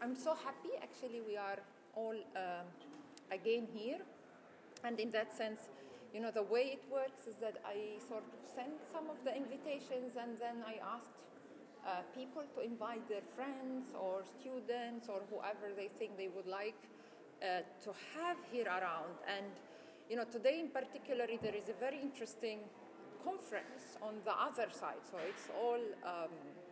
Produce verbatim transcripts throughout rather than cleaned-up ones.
I'm so happy, actually, we are all um, again here. And in that sense, you know, the way it works is that I sort of send some of the invitations, and then I asked uh, people to invite their friends or students or whoever they think they would like uh, to have here around. And, you know, today in particular, there is a very interesting conference on the other side. So it's all um,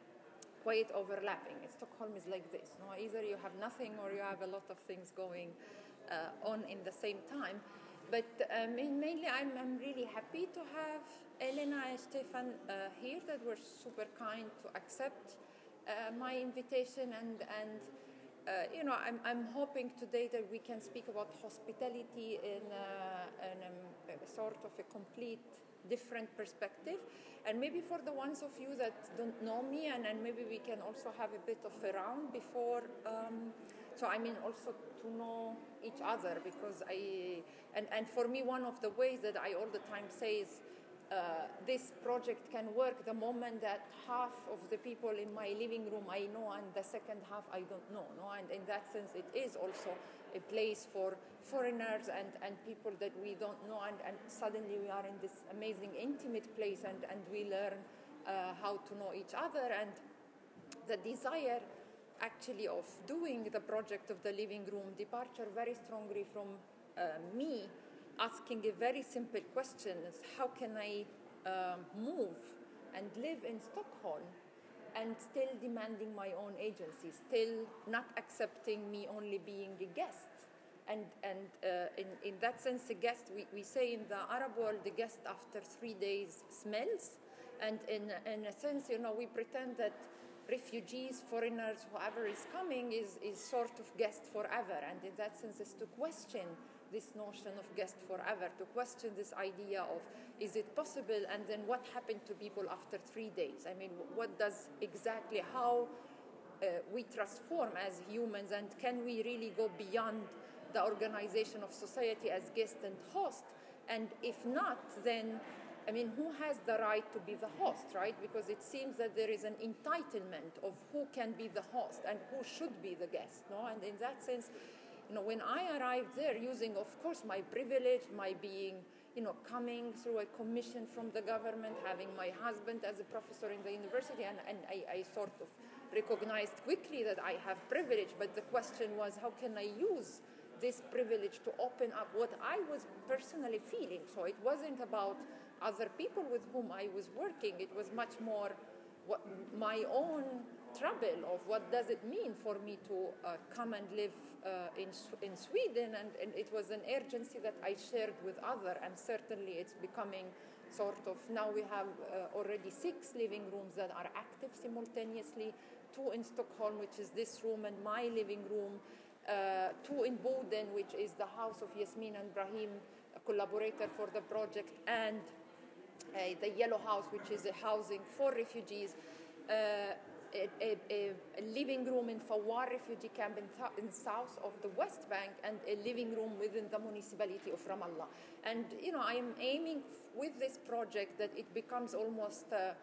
quite overlapping. Stockholm is like this. No? Either you have nothing or you have a lot of things going uh, on in the same time. But um, mainly I'm, I'm really happy to have Elena and Stefan uh, here, that were super kind to accept uh, my invitation. And, and uh, you know, I'm, I'm hoping today that we can speak about hospitality in, uh, in a, a sort of a complete different perspective. And maybe for the ones of you that don't know me, and, and maybe we can also have a bit of a round before, um, so I mean also to know each other, because I, and, and for me one of the ways that I all the time say is uh, this project can work the moment that half of the people in my living room I know and the second half I don't know, no? And in that sense it is also a place for foreigners and, and people that we don't know, and, and suddenly we are in this amazing intimate place, and, and we learn uh, how to know each other. And the desire actually of doing the project of the living room departure very strongly from uh, me asking a very simple question is, how can I um, move and live in Stockholm and still demanding my own agency, still not accepting me only being a guest? And, and uh, in, in that sense, a guest, we, we say in the Arab world, the guest after three days smells. And in, in a sense, you know, we pretend that refugees, foreigners, whoever is coming is, is sort of guest forever. And in that sense, is to question this notion of guest forever, to question this idea of, is it possible? And then what happened to people after three days? I mean, what does exactly, how uh, we transform as humans, and can we really go beyond the organization of society as guest and host? And if not, then I mean, who has the right to be the host, right? Because it seems that there is an entitlement of who can be the host and who should be the guest, no? And in that sense, you know, when I arrived there, using, of course, my privilege, my being, you know, coming through a commission from the government, having my husband as a professor in the university, and, and I, I sort of recognized quickly that I have privilege, but the question was, how can I use this privilege to open up what I was personally feeling? So it wasn't about other people with whom I was working. It was much more what my own trouble of what does it mean for me to uh, come and live uh, in in Sweden, and, and it was an urgency that I shared with others, and certainly it's becoming sort of, now we have uh, already six living rooms that are active simultaneously, two in Stockholm, which is this room and my living room, uh, two in Boden, which is the house of Yasmin and Brahim, a collaborator for the project, and Uh, the Yellow House, which is a housing for refugees, uh, a, a, a living room in Fawar refugee camp in, th- in south of the West Bank, and a living room within the municipality of Ramallah. And, you know, I am aiming f- with this project that it becomes almost, uh,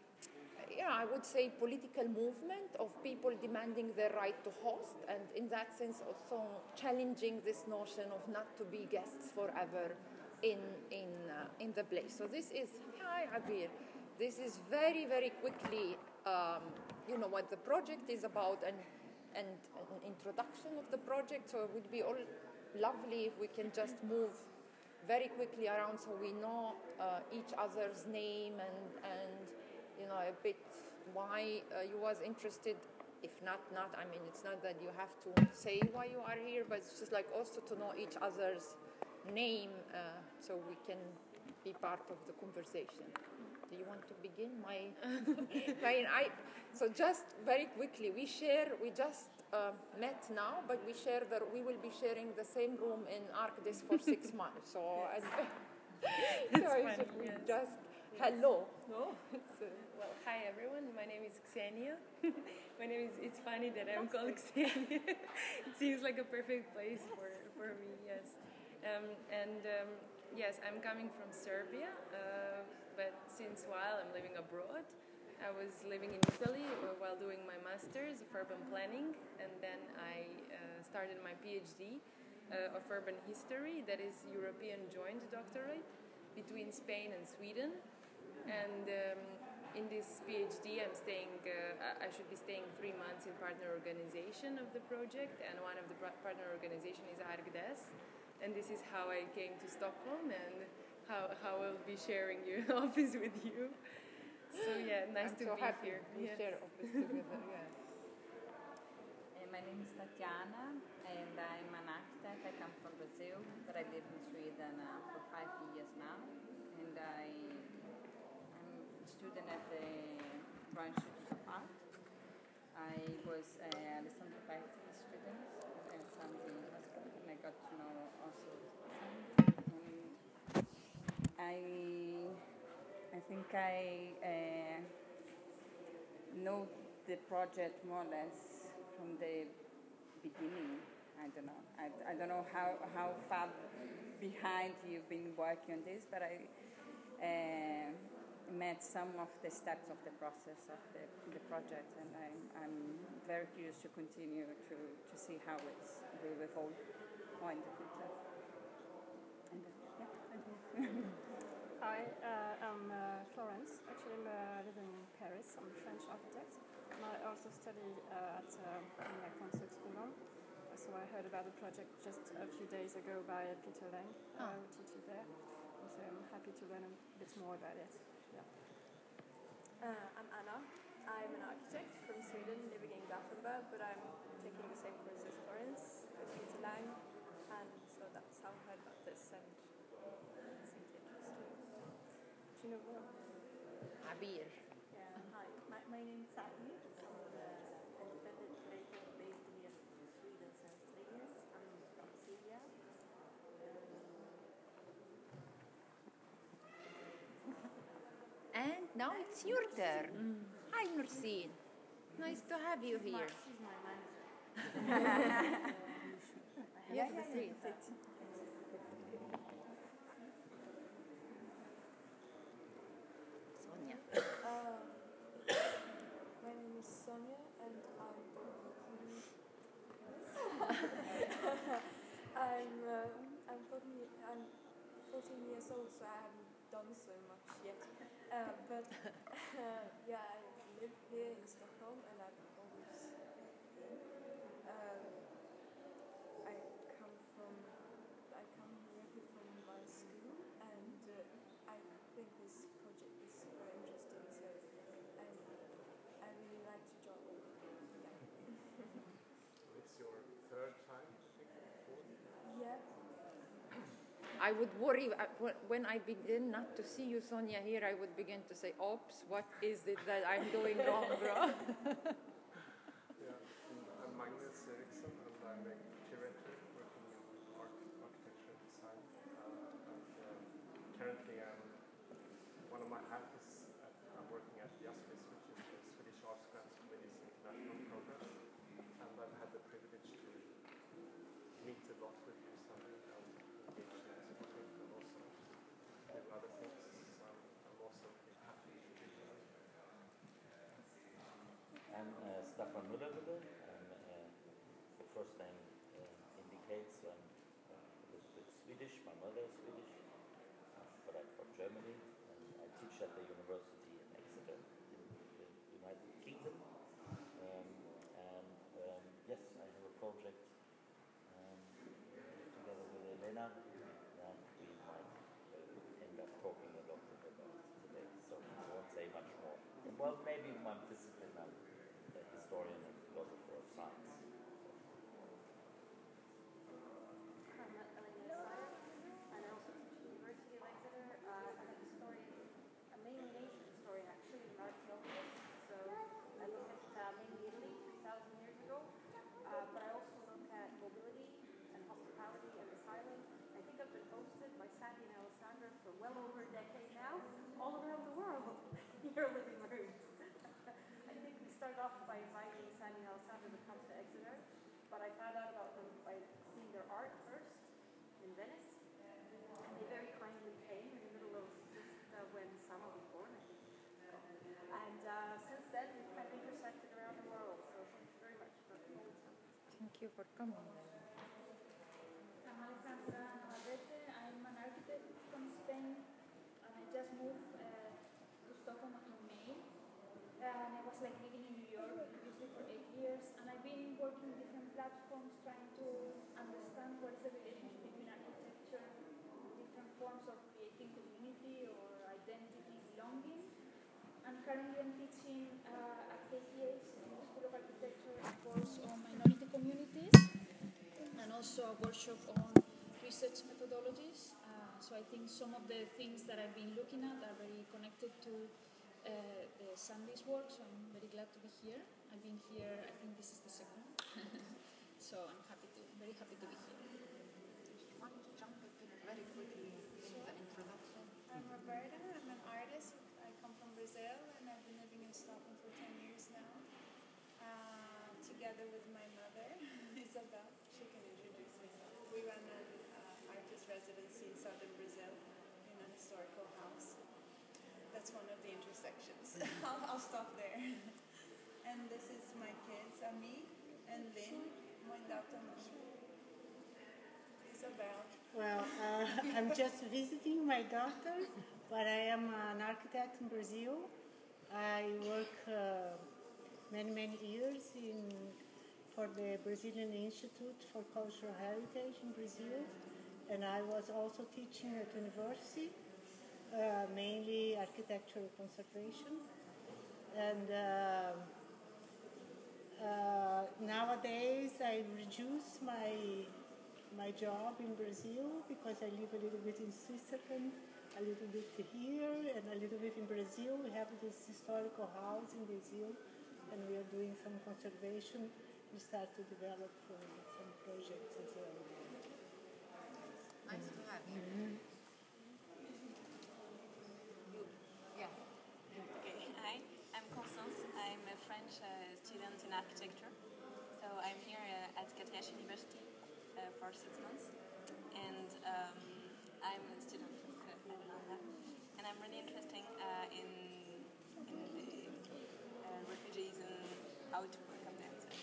yeah, I would say, political movement of people demanding their right to host, and in that sense also challenging this notion of not to be guests forever in in uh, in the place. So this is, hi Abir, this is very, very quickly, um, you know, what the project is about, and and an introduction of the project. So it would be all lovely if we can just move very quickly around so we know uh, each other's name, and and you know, a bit why uh, you was interested. If not, not, I mean, it's not that you have to say why you are here, but it's just like also to know each other's name, uh, so we can be part of the conversation. Do you want to begin? My, my I, so just very quickly, we share, we just uh, met now, but we share that we will be sharing the same room in Arctis for six months. So, and, so I should yes. just, hello. No? So, well, hi everyone, my name is Xenia. My name is, it's funny that I'm called Xenia. It seems like a perfect place for, for me, yes. Um, and um, yes, I'm coming from Serbia, uh, but since a while I'm living abroad. I was living in Italy while doing my master's of urban planning, and then I uh, started my PhD uh, of urban history, that is European joint doctorate between Spain and Sweden. And um, in this PhD, I'm staying. Uh, I should be staying three months in partner organization of the project, and one of the partner organization is ArcDes, and this is how I came to Stockholm and how how I'll be sharing your office with you. So yeah, nice I'm to so be happy here. we Yes. share office together. Yeah. Uh, my name is Tatiana, and I'm an architect. I come from Brazil, but I live in Sweden uh, for five years now. And I, I'm a student at the Royal Institute of Art. I was a Alessandro Berti student at Sandy Hospital, and I got to know also Sandy. And I, I think I uh, know the project more or less from the beginning. I don't know. I, I don't know how, how far behind you've been working on this, but I uh, met some of the steps of the process of the, the project, and I'm, I'm very curious to continue to, to see how it will evolve more in the future. And, uh, yeah, thank you. Hi, uh, I'm uh, Florence. Actually, I'm uh, living in Paris. I'm a French architect. And I also study uh, at uh, in Konsthögskolan. So I heard about the project just a few days ago by Peter Lang, uh, who teaches there. And so I'm happy to learn a bit more about it. Yeah. Uh, I'm Anna. I'm an architect from Sweden, living in Gothenburg, but I'm taking the same course as Florence with Peter Lang, and so that's how I heard about this, and it seems interesting. Do you know more? Abir. Yeah, hi. My, my name is Sally. I'm an independent creator based here in Sweden since three years. I'm from Syria. And now it's your turn. Hi, Nursine. Nice to have you She's my, here. she's my manager. Yes, please. Sonia. Uh, my name is Sonia, and I'm I'm uh, I'm fourteen, I'm fourteen years old, so I haven't done so much yet. Uh, but uh, yeah, I live here in Stockholm, and I've always uh, I come from I come here from my school, and uh, I think this project is super interesting. So I I really like to join. Yeah. It's your third time, I think, fourth? Yeah. I would worry uh, wh- when I begin not to see you, Sonia, here. I would begin to say, "Oops, what is it that I'm doing wrong, bro?" Yeah, I'm Magnus Eriksson, and I'm a curator working in art, architecture and design. Uh, and uh, currently, I'm, one of my hats is at, I'm working at JASPIS, which is the Swedish Arts Grants Committee's international program. And I've had the privilege to meet a lot with you, Sally, and engage in this project, and also do other things. So I'm, I'm also really happy to be here. I'm uh, Staffan Müllerwille. I'm, uh, the first name uh, indicates I'm uh, a little bit Swedish. My mother is Swedish, uh, but I'm from Germany. And I teach at the university in Exeter in the United Kingdom. Um, and um, yes, I have a project um, together with Elena that we might uh, end up talking a lot about today. So I won't say much more. Well, maybe my discipline, I'm a historian and philosopher of science. I'm Elena Sire, and I also teach at the University of Exeter. Uh, I'm a historian, a mainly nation historian, actually, an archaeologist. So I look at uh, mainly Italy three thousand years ago, uh, but I also look at mobility and hospitality and asylum. I think I've been hosted by Sandy and Alessandra for well over a decade now, all around the world, in your living rooms. I think we started off by inviting Sandy and Alessandra to come to Exeter, but I found out about them by seeing their art first in Venice, and they very kindly came in the middle of just uh, when Sama was born, I think. And uh, you for coming. I'm Alejandra Navarrete. I'm an architect from Spain, and I just moved uh, to Stockholm in May. And I was like living in New York previously for eight years, and I've been working in different platforms trying to understand what is the relationship between architecture, different forms of creating community or identity, belonging. And currently I'm teaching uh, at K T H, the School of Architecture, a course on minority communities, and also a workshop on research methodologies. Uh, so I think some of the things that I've been looking at are very connected to uh, the Sandy's work, so I'm very glad to be here. I've been here, I think this is the second. So I'm happy to, very happy to be here. I want to jump in very quickly in the introduction. I'm Roberta. I'm an artist. I come from Brazil and I've been living in Stockholm for ten years now. Uh, together with my mother, Isabel. She can introduce herself. We run an uh, artist residency in southern Brazil in a historical house. That's one of the intersections. I'll, I'll stop there. And this is my kids, Ami and Lynn. Isabel. Well, uh, I'm just visiting my daughter, but I am an architect in Brazil. I work uh, many, many years in for the Brazilian Institute for Cultural Heritage in Brazil, and I was also teaching at university, uh, mainly architectural conservation. And uh, uh, nowadays I reduce my my job in Brazil because I live a little bit in Switzerland, a little bit here, and a little bit in Brazil. We have this historical house in Brazil, and we are doing some conservation. We start to develop uh, some projects as well. Nice to have you. Mm-hmm. You, yeah. Okay. Hi, I'm Constance. I'm a French uh, student in architecture. So I'm here uh, at K T H University uh, for six months, and um, I'm a student of uh, Atlanta, and I'm really interested uh, in in the uh, refugees and how to welcome them. So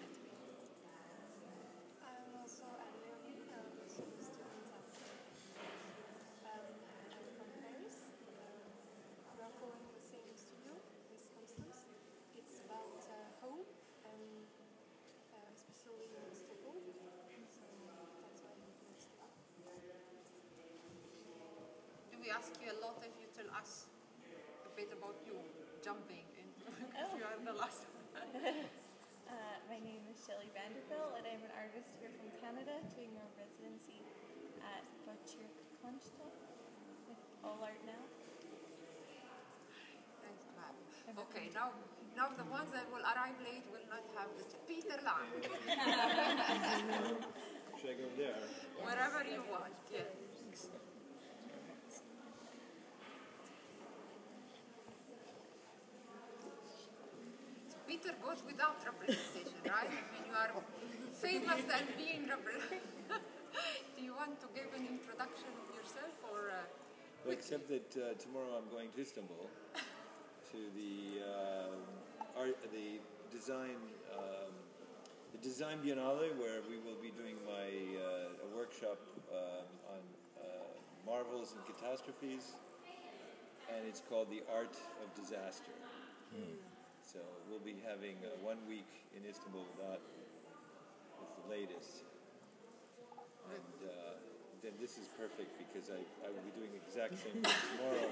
I'm also Adrienne, I'm also a student at um, I'm from Paris. We are following the same studio with Constance. It's about uh, home and uh, especially in Stockholm. So that's why I'm interested. Do we ask you a lot if you tell us a bit about you jumping in? Because Oh. you are the last one. Uh, my name is Shelley Vanderbilt, and I'm an artist here from Canada doing a residency at Butcher Kunsthof with All Art Now. Thanks to have you. Okay, now, now the ones that will arrive late will not have this. Peter Lang. Should I go there? Wherever you want, yes. Peter goes without representation, right? I mean, you are famous and being represented. Do you want to give an introduction of yourself, or? Uh, Well, except that uh, tomorrow I'm going to Istanbul to the uh, art, the design, um, the design biennale, where we will be doing my uh, a workshop um, on uh, marvels and catastrophes, and it's called the Art of Disaster. Mm. So we'll be having uh, one week in Istanbul with that. It's the latest. And uh, then this is perfect because I, I will be doing the exact same thing tomorrow.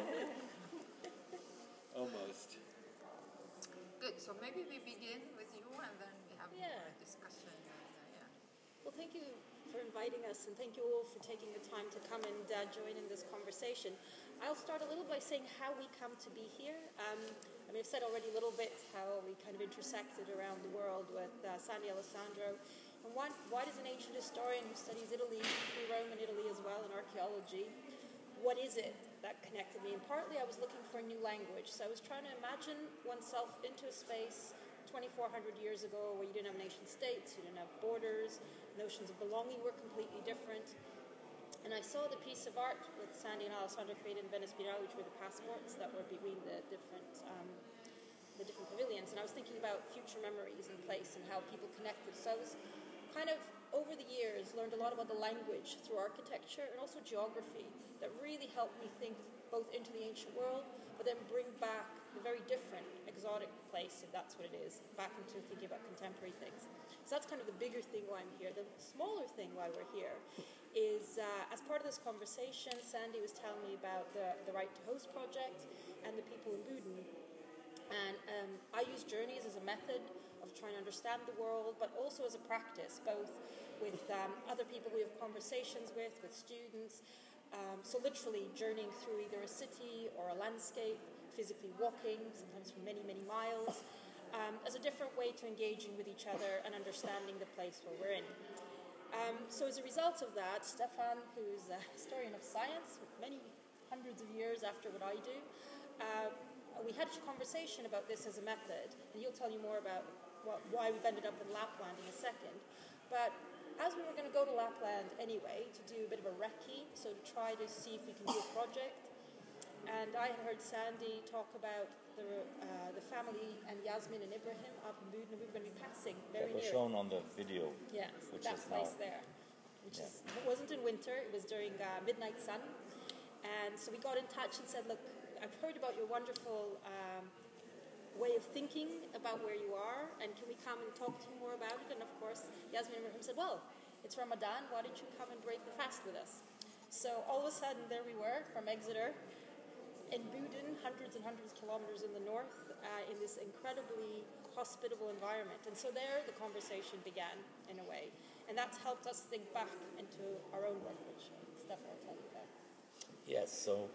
Almost. Good. So maybe we begin with you and then we have Yeah. more discussion. And, uh, yeah. Well, thank you for inviting us, and thank you all for taking the time to come and uh, join in this conversation. I'll start a little by saying how we come to be here. Um, I mean, I've said already a little bit how we kind of intersected around the world with uh, Sandy Alessandro. And why, why does an ancient historian who studies Italy, pre-Roman Italy as well, and archaeology, what is it that connected me? And partly I was looking for a new language. So I was trying to imagine oneself into a space twenty-four hundred years ago where you didn't have nation states, you didn't have borders, notions of belonging were completely different. And I saw the piece of art that Sandy and Alessandro created in Venice Biennale, which were the passports that were between the different um, the different pavilions. And I was thinking about future memories in place and how people connected. So I was kind of, over the years, learned a lot about the language through architecture and also geography that really helped me think both into the ancient world, but then bring back the very different, exotic place, if that's what it is, back into thinking about contemporary things. So that's kind of the bigger thing why I'm here. The smaller thing why we're here is, uh, as part of this conversation, Sandy was telling me about the, the Right to Host project and the people in Buden. And um, I use journeys as a method of trying to understand the world, but also as a practice, both with um, other people we have conversations with, with students. Um, so literally journeying through either a city or a landscape, physically walking, sometimes for many, many miles, um, as a different way to engaging with each other and understanding the place where we're in. Um, so as a result of that, Stefan, who's a historian of science with many hundreds of years after what I do, uh, we had a conversation about this as a method, and he'll tell you more about what, why we've ended up in Lapland in a second. But as we were going to go to Lapland anyway to do a bit of a recce, so to try to see if we can do a project, and I had heard Sandy talk about the uh, the family and Yasmin and Ibrahim up in Buden, and we were going to be passing very that was near. shown on the video. Yeah, which that is place now, there, which yeah. is, it wasn't in winter, it was during uh, midnight sun. And so we got in touch and said, look, I've heard about your wonderful um, way of thinking about where you are, and can we come and talk to you more about it? And of course, Yasmin and Ibrahim said, well, it's Ramadan, why don't you come and break the fast with us? So all of a sudden, there we were from Exeter, in Buden, hundreds and hundreds of kilometers in the north, uh, in this incredibly hospitable environment. And so there, the conversation began, in a way. And that's helped us think back into our own work, which Stefan will tell you about. Yes, so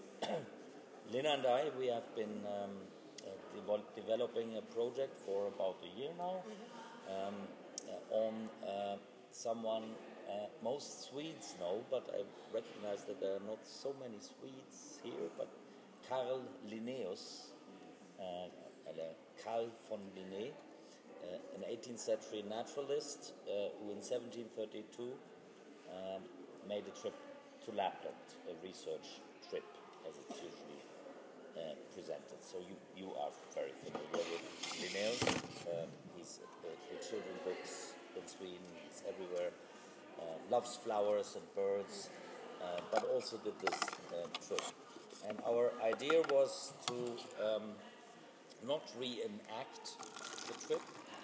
Lina and I, we have been um, uh, devel- developing a project for about a year now mm-hmm. um, uh, on uh, someone uh, most Swedes know, but I recognize that there are not so many Swedes here, but Carl Linnaeus, uh, eller Carl von Linné, uh, an eighteenth century naturalist uh, who in seventeen thirty-two um, made a trip to Lapland, a research trip, as it's usually uh, presented. So you, you are very familiar with Linnaeus. Um, he's uh, in children's books in Sweden, he's everywhere, uh, loves flowers and birds, uh, but also did this uh, trip. And our idea was to um, not reenact the trip,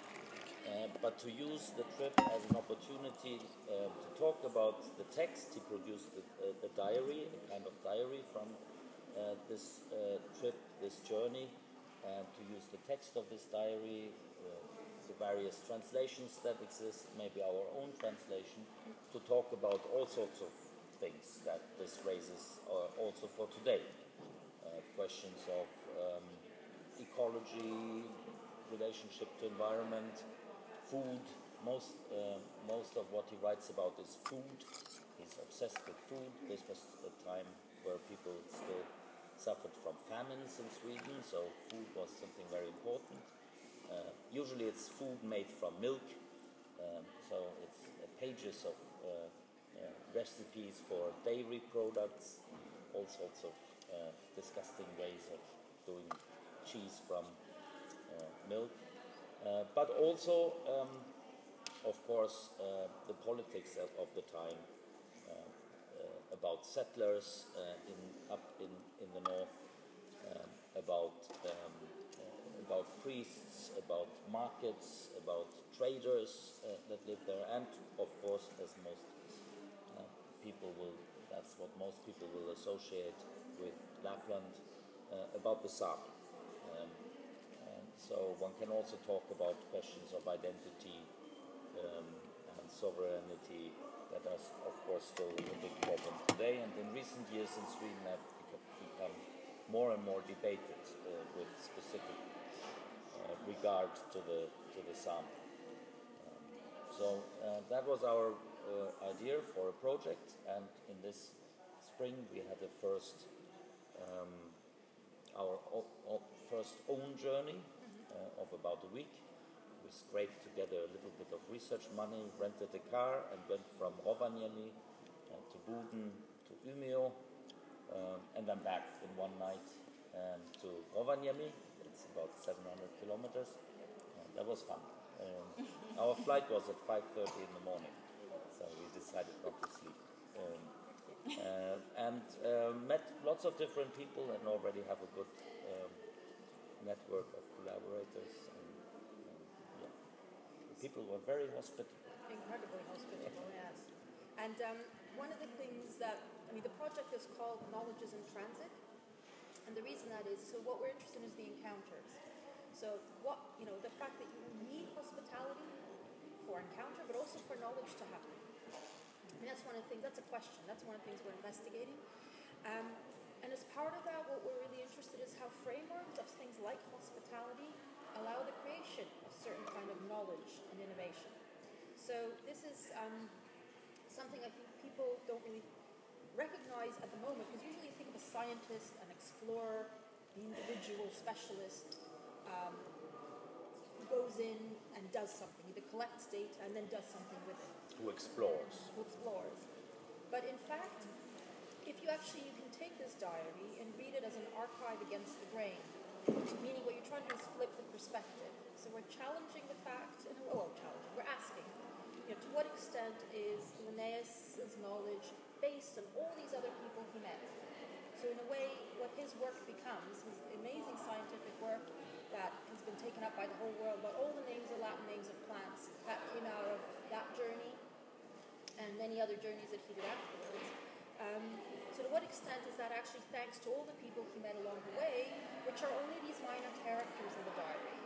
uh, but to use the trip as an opportunity uh, to talk about the text. He produced a, a, a diary, a kind of diary from uh, this uh, trip, this journey, and to use the text of this diary, uh, the various translations that exist, maybe our own translation, to talk about all sorts of things that this raises uh, also for today. Uh, questions of um, ecology, relationship to environment, food. Most, uh, most of what he writes about is food. He's obsessed with food. This was a time where people still suffered from famines in Sweden, so food was something very important. Uh, usually it's food made from milk, um, so it's uh, pages of uh, uh, recipes for dairy products, all sorts of uh, disgusting ways of doing cheese from uh, milk. Uh, but also, um, of course, uh, the politics of, of the time, uh, uh, about settlers uh, in, up in, in the north, um, about, um, uh, about priests, about markets, about traders uh, that live there, and of course, as most uh, people will, that's what most people will associate with Lapland, uh, about the Sami. Um, and so one can also talk about questions of identity um, and sovereignty that are, of course, still a big problem today, and in recent years in Sweden have become more and more debated uh, with specific uh, regard to the to the Sami. Um, so uh, that was our uh, idea for a project, and in this spring we had the first um, our o- o- first own journey uh, of about a week. We scraped together a little bit of research money, rented a car, and went from Rovaniemi uh, to Buden to Umeå, um, and then back in one night um, to Rovaniemi. It's about seven hundred kilometers. Uh, that was fun. Um, our flight was at five thirty in the morning, so we decided not to sleep. Um, uh, and uh, met lots of different people and already have a good um, network of collaborators. And, um, yeah. People were very hospitable. Incredibly hospitable, yes. And um, one of the things that, I mean, the project is called Knowledge is in Transit. And the reason that is, so what we're interested in is the encounters. So what, you know, the fact that you need hospitality for encounter, but also for knowledge to happen. I mean, that's one of the things, that's a question. That's one of the things we're investigating. Um, and as part of that, what we're really interested in is how frameworks of things like hospitality allow the creation of certain kind of knowledge and innovation. So this is um, something I think people don't really recognize at the moment, because usually you think of a scientist, an explorer, the individual specialist um, who goes in and does something, either collects data and then does something with it. Who explores. Who explores. But in fact, if you actually, you can take this diary and read it as an archive against the grain, meaning what you're trying to do is flip the perspective. So we're challenging the fact, and well, challenging, we're asking, you know, to what extent is Linnaeus' knowledge based on all these other people he met? So in a way, what his work becomes, his amazing scientific work that has been taken up by the whole world, but all the names of Latin names of plants that came out of that journey and many other journeys that he did afterwards. Um, so to what extent is that actually thanks to all the people he met along the way, which are only these minor characters in the diary?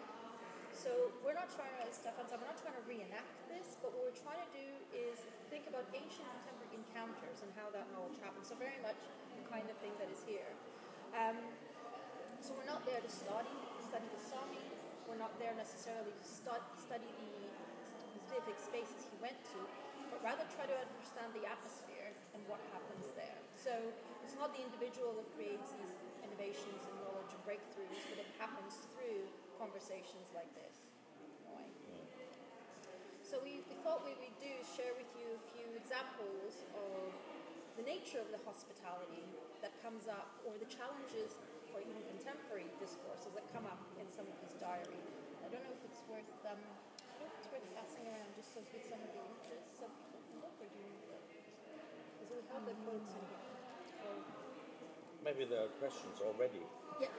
So we're not trying to, as Stefan said, we're not trying to reenact this, but what we're trying to do is think about ancient contemporary encounters and how that knowledge happens. So very much the kind of thing that is here. Um, so we're not there to study, study the Sami. We're not there necessarily to stu- study the specific spaces he went to, but rather try to understand the atmosphere and what happens there. So it's not the individual that creates these innovations and knowledge and breakthroughs, but it happens through conversations like this. Right? So we, we thought what we'd do is share with you a few examples of the nature of the hospitality that comes up, or the challenges for even contemporary discourses that come up in some of his diary. I don't know if it's worth um, I don't know if it's worth passing around just so with some of the images so people can look, or do you because we have the quotes in here. So, maybe there are questions already. yeah.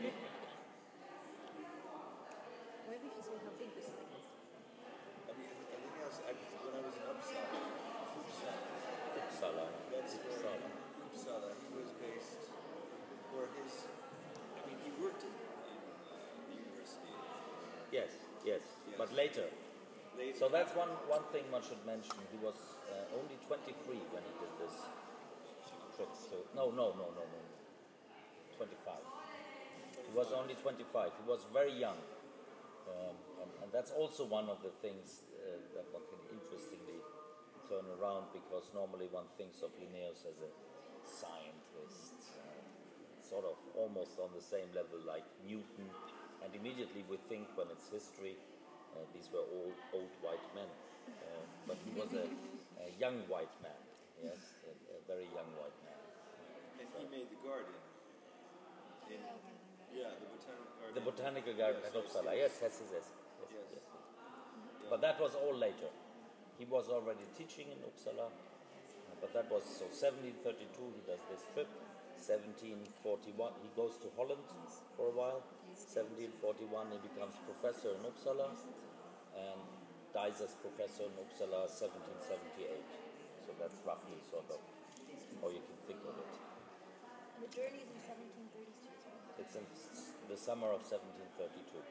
Maybe you should see how big this thing is. I mean, I think I was, I, when I was in Uppsala, Uppsala, Uppsala. that's where Uppsala. Uppsala, he was based, or his, I mean, he worked in, in uh, the university. Yes, yes, Yes. but later. Later. So that's one, one thing one should mention. He was uh, only twenty-three when he did this trip to, no, no, no, no, no, twenty-five. He was only twenty-five. He was very young. Um, and, and that's also one of the things uh, that one can interestingly turn around, because normally one thinks of Linnaeus as a scientist, uh, sort of almost on the same level like Newton, and immediately we think when it's history, uh, these were all old white men. Uh, but he was a, a young white man, yes, a, a very young white man. And he made the garden. In, yeah, the botanical garden. The botanical garden Yes, at yes, Uppsala, yes. yes, yes, yes, yes, yes, Yes. yes. But that was all later. He was already teaching in Uppsala, uh, but that was, so seventeen thirty-two he does this trip, seventeen forty-one he goes to Holland for a while, seventeen forty-one he becomes professor in Uppsala, and dies as professor in Uppsala seventeen seventy-eight. So that's roughly sort of how you can think of it. And the journey is in seventeen thirty-two. It's in the summer of seventeen thirty-two.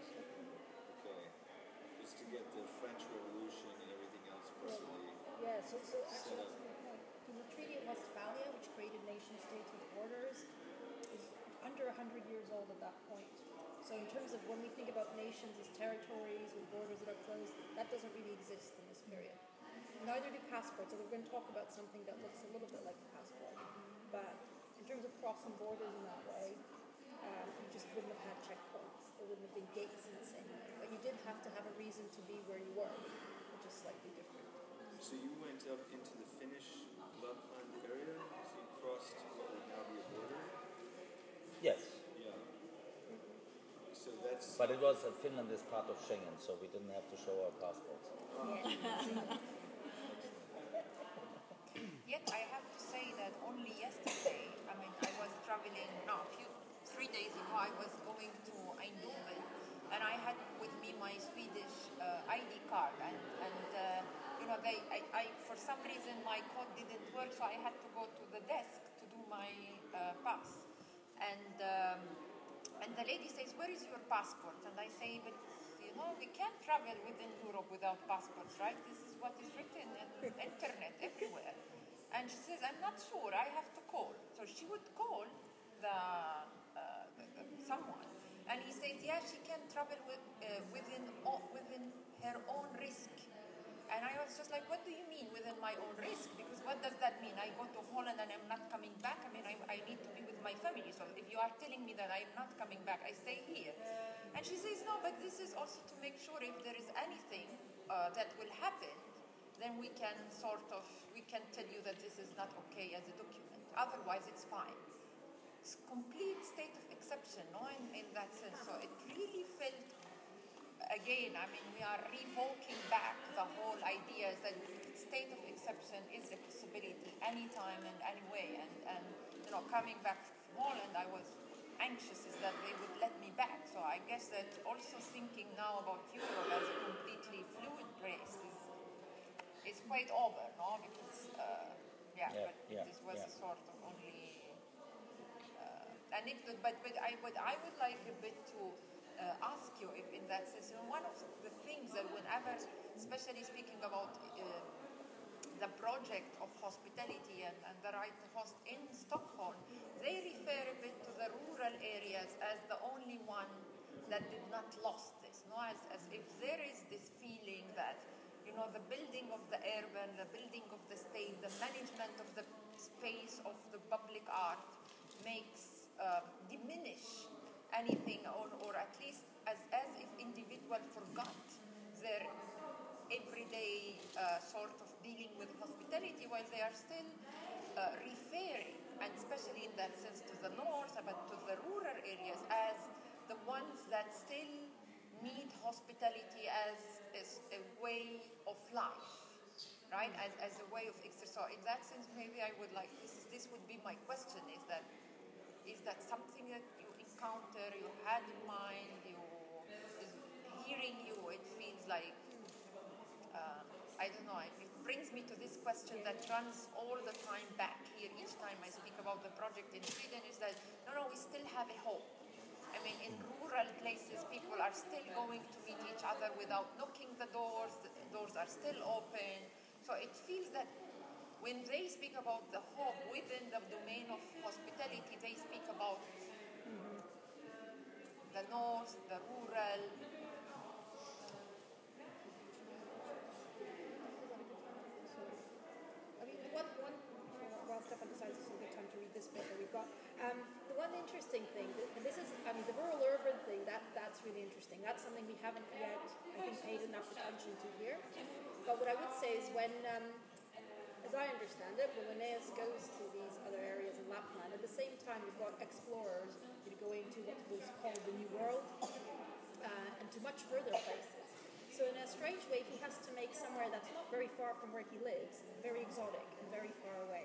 Okay. Just to get the French Revolution and everything else properly. Yeah, so, so actually Set up. that's a good point. In the Treaty of Westphalia, which created nation states with borders, is under one hundred years old at that point. So in terms of when we think about nations as territories with borders that are closed, that doesn't really exist in this period. Neither do passports, so we're going to talk about something that looks a little bit like a passport. But in terms of crossing borders in that way, um, you just wouldn't have had checkpoints. There wouldn't have been gates in the same way. But you did have to have a reason to be where you were, which is slightly different. So you went up into the Finnish Lapland area? So you crossed what would now be a border? Yes. Yeah. So that's that's. But it was uh, Finland is part of Schengen, so we didn't have to show our passports. Yet I have to say that only yesterday, I mean, I was traveling, no, a few, three days ago, I was going to Eindhoven, and I had with me my Swedish uh, I D card, and, and uh, you know, they, I, I, for some reason my code didn't work, so I had to go to the desk to do my uh, pass, and um, and the lady says, "Where is your passport?" And I say, "But you know, we can't travel within Europe without passports, right? This is what is written on the internet everywhere." And she says, "I'm not sure, I have to call." So she would call the, uh, the, the someone, and he says, "Yeah, she can travel with, uh, within o- within her own risk." And I was just like, "What do you mean within my own risk? Because what does that mean? I go to Holland and I'm not coming back. I mean, I, I need to be with my family. So if you are telling me that I'm not coming back, I stay here." And she says, "No, but this is also to make sure if there is anything uh, that will happen, then we can sort of, we can tell you that this is not okay as a document. Otherwise, it's fine." It's complete state of exception, no, in, in that sense. So it really felt, again, I mean, we are revoking back the whole idea that state of exception is a possibility anytime and anyway. And, and you know, coming back from Holland, I was anxious is that they would let me back. So I guess that also thinking now about Europe as a completely fluid place is is quite over, no? Because uh, yeah, Yeah, but yeah, this was yeah. a sort of only uh, anecdote. But but I would I would like a bit to uh, ask you if in that sense, you know, one of the things that whenever, especially speaking about uh, the project of hospitality and, and the right to host in Stockholm, they refer a bit to the rural areas as the only one that did not lost this, no? As, as if there is this feeling that, you know, the building of the urban, the building of the state, the management of the space of the public art makes, uh, diminish anything, or, or at least as, as if individuals forgot their everyday uh, sort of dealing with hospitality, while they are still uh, referring, and especially in that sense to the north, but to the rural areas as the ones that still need hospitality as, as a way of life, right? As, as a way of exercise. So in that sense, maybe I would like, this is, this would be my question, is that is that something that you encounter, you had in mind, you, is hearing you, it feels like, uh, I don't know, it brings me to this question that runs all the time back here each time I speak about the project in Sweden, is that, no, no, we still have a hope. I mean, in rural places, people are still going to meet each other without knocking the doors. The doors are still open. So it feels that when they speak about the hope within the domain of hospitality, they speak about mm-hmm. the north, the rural. I mean, the one, one while Stefan decides it's a good time to read this bit that we've got. Um, the one interesting thing, and this is, I mean, the rural-urban thing, that, that's really interesting. That's something we haven't yet, I think, paid enough attention to here. But what I would say is when, um, as I understand it, when Linnaeus goes to these other areas in Lapland, at the same time you've got explorers who are going to what was called the New World, uh, and to much further places. So in a strange way, he has to make somewhere that's not very far from where he lives, very exotic and very far away.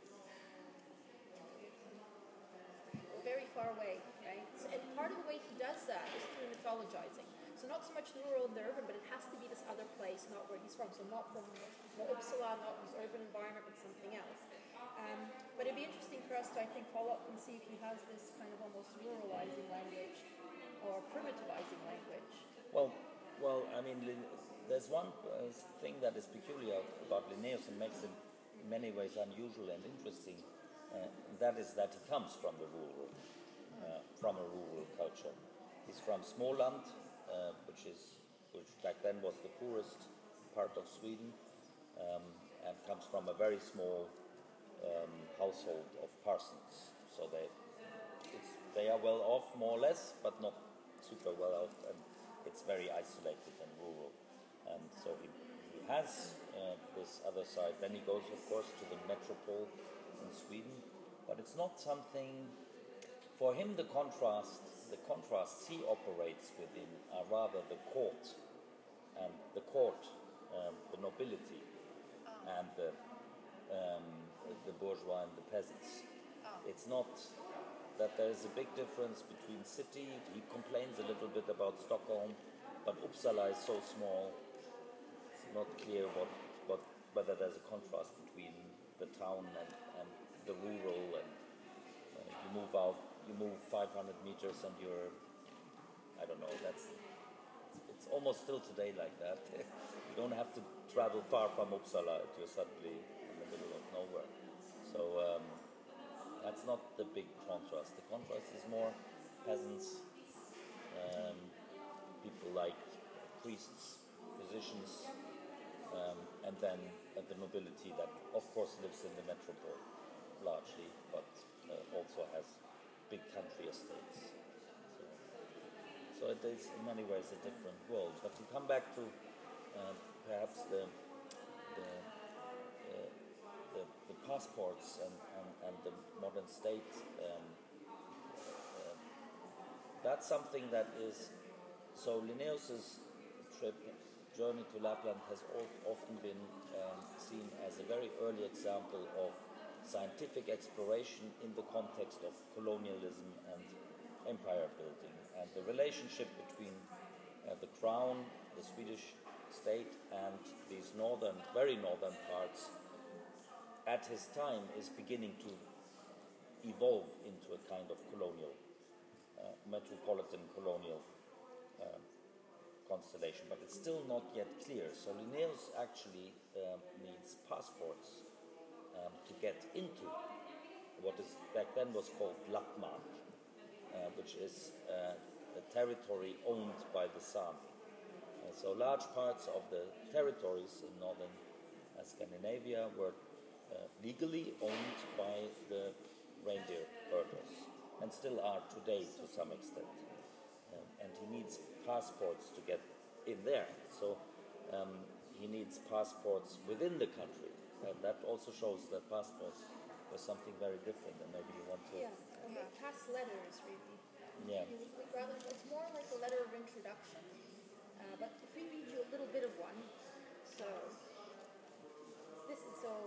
Very far away, right? So, and part of the way he does that is through mythologizing. So not so much the rural and the urban, but it has to be this other place, not where he's from. So not from not Uppsala, not his urban environment, but something else. Um, but it'd be interesting for us to, I think, follow up and see if he has this kind of almost ruralizing language or primitivizing language. Well, well, I mean, there's one uh, thing that is peculiar about Linnaeus and makes him in many ways unusual and interesting. Uh, that is that he comes from the rural, uh, from a rural culture. He's from Småland, uh, which is, which back then was the poorest part of Sweden, um, and comes from a very small um, household of parsons. So they, it's, they are well off more or less, but not super well off, and it's very isolated and rural. And so he, he has uh, this other side. Then he goes, of course, to the metropole in Sweden, but it's not something, for him the contrast the contrasts he operates within are rather the court and the court, um, the nobility, and the, um, the bourgeois and the peasants. It's not that there is a big difference between city. He complains a little bit about Stockholm, but Uppsala is so small. It's not clear what, what whether there's a contrast between the town and, and the rural. And uh, you move out, you move five hundred meters, and you're, I don't know. That's it's almost still today like that. You don't have to travel far from Uppsala; you're suddenly in the middle of nowhere. So. Um, That's not the big contrast. The contrast is more peasants, um, people like priests, physicians, um, and then uh, the nobility that, of course, lives in the metropole largely, but uh, also has big country estates. So, so it is in many ways a different world. But to come back to uh, perhaps the the, uh, the the passports and and the modern state, um, uh, that's something that is, so Linnaeus's trip, journey to Lapland has often been um, seen as a very early example of scientific exploration in the context of colonialism and empire building, and the relationship between uh, the crown, the Swedish state, and these northern, very northern parts at his time is beginning to evolve into a kind of colonial, uh, metropolitan colonial uh, constellation, but it's still not yet clear. So Linnaeus actually uh, needs passports um, to get into what is back then was called Lappmark, uh, which is uh, a territory owned by the Sami. Uh, so large parts of the territories in northern uh, Scandinavia were Uh, legally owned by the reindeer herders, and still are today to some extent. Um, and he needs passports to get in there. So um, he needs passports within the country. And that also shows that passports were something very different. And maybe you want to... Yeah, and they pass letters, really. Yeah. You, we rather, it's more like a letter of introduction. Uh, but if we read you a little bit of one, so... This is so...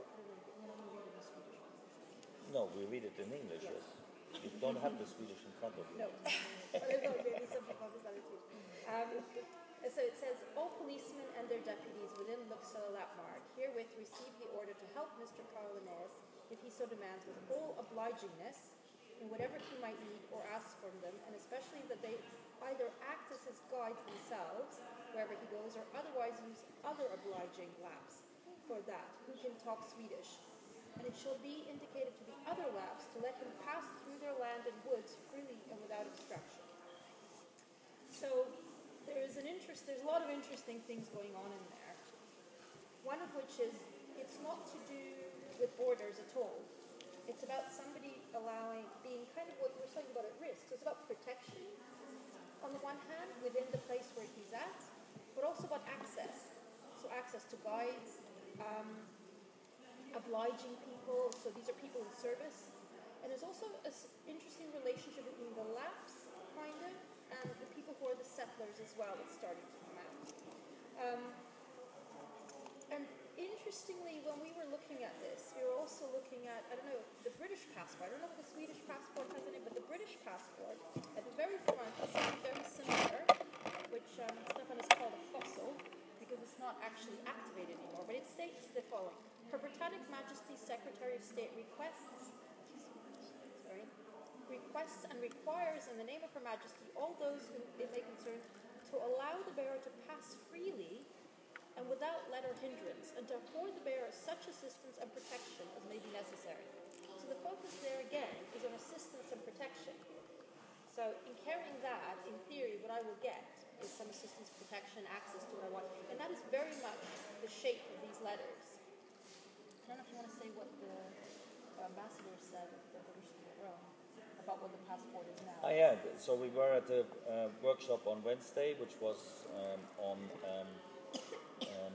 No, we read it in English, yes. You don't have the Swedish in front of you. No. Maybe some people understand it too. Um, so it says, all policemen and their deputies within Uppsala Lappmark herewith receive the order to help Mister Carl Linnaeus, if he so demands, with all obligingness in whatever he might need or ask from them, and especially that they either act as his guides themselves, wherever he goes, or otherwise use other obliging Lapps for that, who can talk Swedish. And it shall be indicated to the other Lapps to let him pass through their land and woods freely and without obstruction. So there is an interest, there's a lot of interesting things going on in there. One of which is, it's not to do with borders at all. It's about somebody allowing, being kind of what you were saying about at risk. So it's about protection, on the one hand, within the place where he's at, but also about access. So access to guides, um, obliging people, so these are people in service. And there's also an interesting relationship between the Lapps, kind of, and the people who are the settlers as well that's starting to come out. Um, and interestingly, when we were looking at this, we were also looking at, I don't know, the British passport. I don't know if the Swedish passport has any, but the British passport, at the very front, is something very similar, which um, Stefan has called a fossil, because it's not actually activated anymore, but it states the following. Her Britannic Majesty's Secretary of State requests, sorry, requests and requires in the name of Her Majesty all those who it may concern to allow the bearer to pass freely and without let or hindrance, and to afford the bearer such assistance and protection as may be necessary. So the focus there again is on assistance and protection. So in carrying that, in theory, what I will get is some assistance, protection, access to what I want, and that is very much the shape of these letters. I don't know if you want to say what the ambassador said at the British Rome about what the passport is now. Ah, yeah. So we were at a uh, workshop on Wednesday, which was um, on um, um,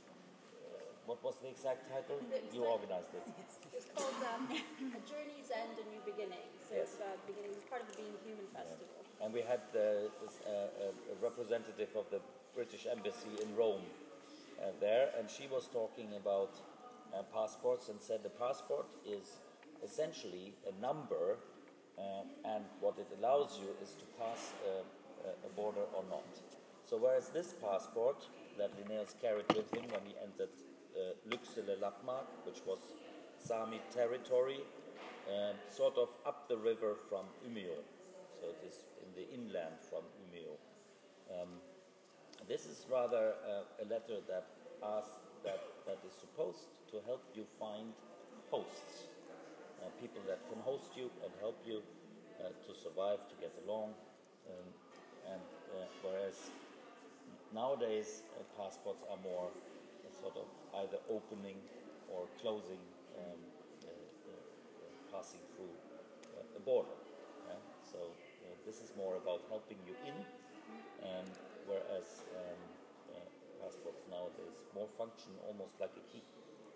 what was the exact title? The you exact, organized it. It's called um, A Journey's End, A New Beginning. So yes. it's uh, beginning. It's part of the Being Human Festival. Yeah. and we had the, this, uh, a representative of the British Embassy in Rome uh, there, and she was talking about uh, passports and said the passport is essentially a number, uh, and what it allows you is to pass uh, a border or not. So whereas this passport that Linnaeus carried with him when he entered uh, Lycksele Lappmark, which was Sami territory, uh, sort of up the river from Umeå, so it is in the inland from Umeå. Um, this is rather uh, a letter that asks that, that is supposed to help you find hosts, uh, people that can host you and help you uh, to survive, to get along, um, and uh, whereas nowadays uh, passports are more uh, sort of either opening or closing, um, uh, uh, uh, passing through uh, a border. Yeah? So uh, this is more about helping you in, and whereas um, uh, passports nowadays more function almost like a key.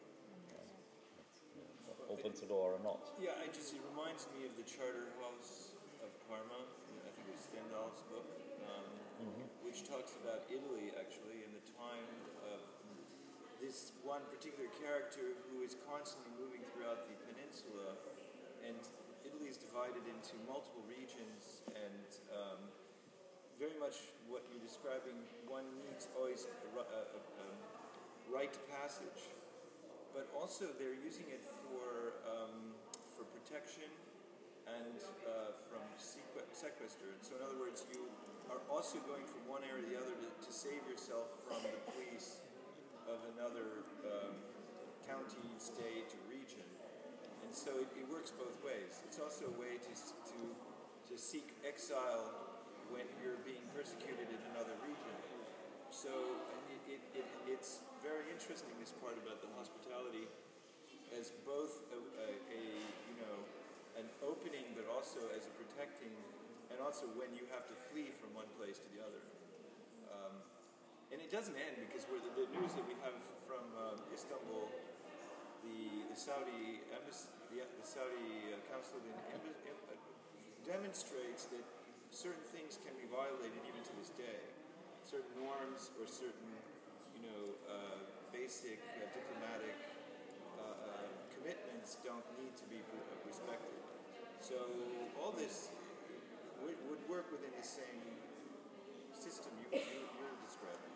Uh, uh, opens the door or not. Yeah, I just, it reminds me of the Charter House of Parma, I think it was Stendhal's book, um, mm-hmm. which talks about Italy actually in the time of this one particular character who is constantly moving throughout the peninsula, and Italy is divided into multiple regions, and um, very much what you're describing, one needs always a, a, a, a right passage, but also they're using it for um, for protection and uh, from sequ- sequester. So in other words, you are also going from one area to the other to, to save yourself from the police of another um, county, state, or region. And so it, it works both ways. It's also a way to to to seek exile when you're being persecuted in another region. So it, it, it, it's very interesting, this part about the hospitality as both a, a, a you know an opening, but also as a protecting, and also when you have to flee from one place to the other. Um, and it doesn't end, because we're the, the news that we have from um, Istanbul, the the Saudi embassy, the, the Saudi uh, consulate in, in, uh, demonstrates that certain things can be violated even to this day. Certain norms or certain, you know, uh, basic uh, diplomatic uh, uh, commitments don't need to be respected. So all this would, would work within the same system you, you, you're describing.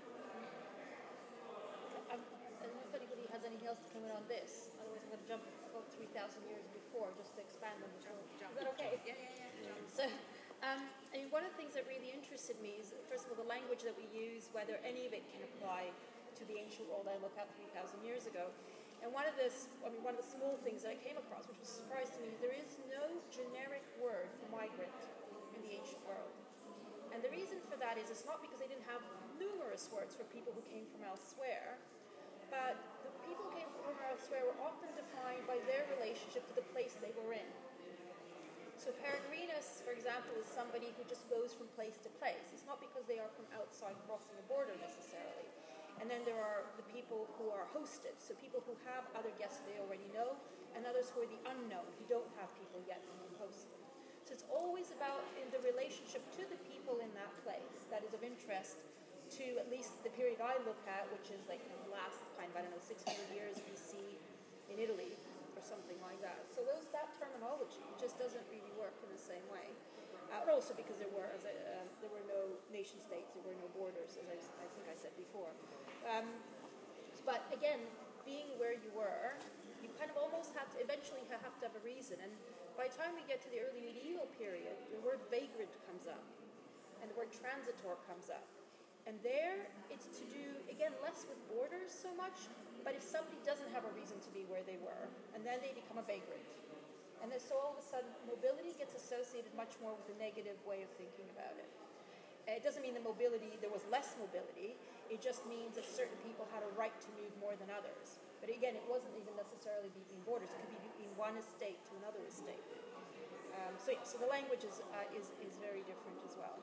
Um, I don't know if anybody has anything else to comment on this. Otherwise, I'm going to jump about three thousand years before just to expand on the jump, jump. Is that okay? Yeah, yeah, yeah. Jump. So, um, I mean, one of the things that really interested me is, first of all, the language that we use, whether any of it can apply to the ancient world I look at three thousand years ago. And one of this, I mean, one of the small things that I came across, which was a surprise to me, there is no generic word for migrant in the ancient world. And the reason for that is it's not because they didn't have numerous words for people who came from elsewhere, but the people who came from elsewhere were often defined by their relationship to the place they were in. So peregrinus, for example, is somebody who just goes from place to place. It's not because they are from outside crossing a border necessarily. And then there are the people who are hosted, so people who have other guests they already know, and others who are the unknown, who don't have people yet who can host them. So it's always about in the relationship to the people in that place that is of interest to at least the period I look at, which is like the last kind of, I don't know, six hundred years B C in Italy, or something like that. So those, that terminology just doesn't really work in the same way. Uh, but also because there were, as I, uh, there were no nation states, there were no borders, as I, I think I said before. Um, but again, being where you were, you kind of almost have to eventually have to have a reason. And by the time we get to the early medieval period, the word vagrant comes up, and the word transitor comes up. And there, it's to do, again, less with borders so much, but if somebody doesn't have a reason to be where they were, and then they become a vagrant. And then so all of a sudden, mobility gets associated much more with a negative way of thinking about it. It doesn't mean the mobility, there was less mobility, it just means that certain people had a right to move more than others. But again, it wasn't even necessarily between borders, it could be between one estate to another estate. Um, so yeah, so the language is, uh, is, is very different as well.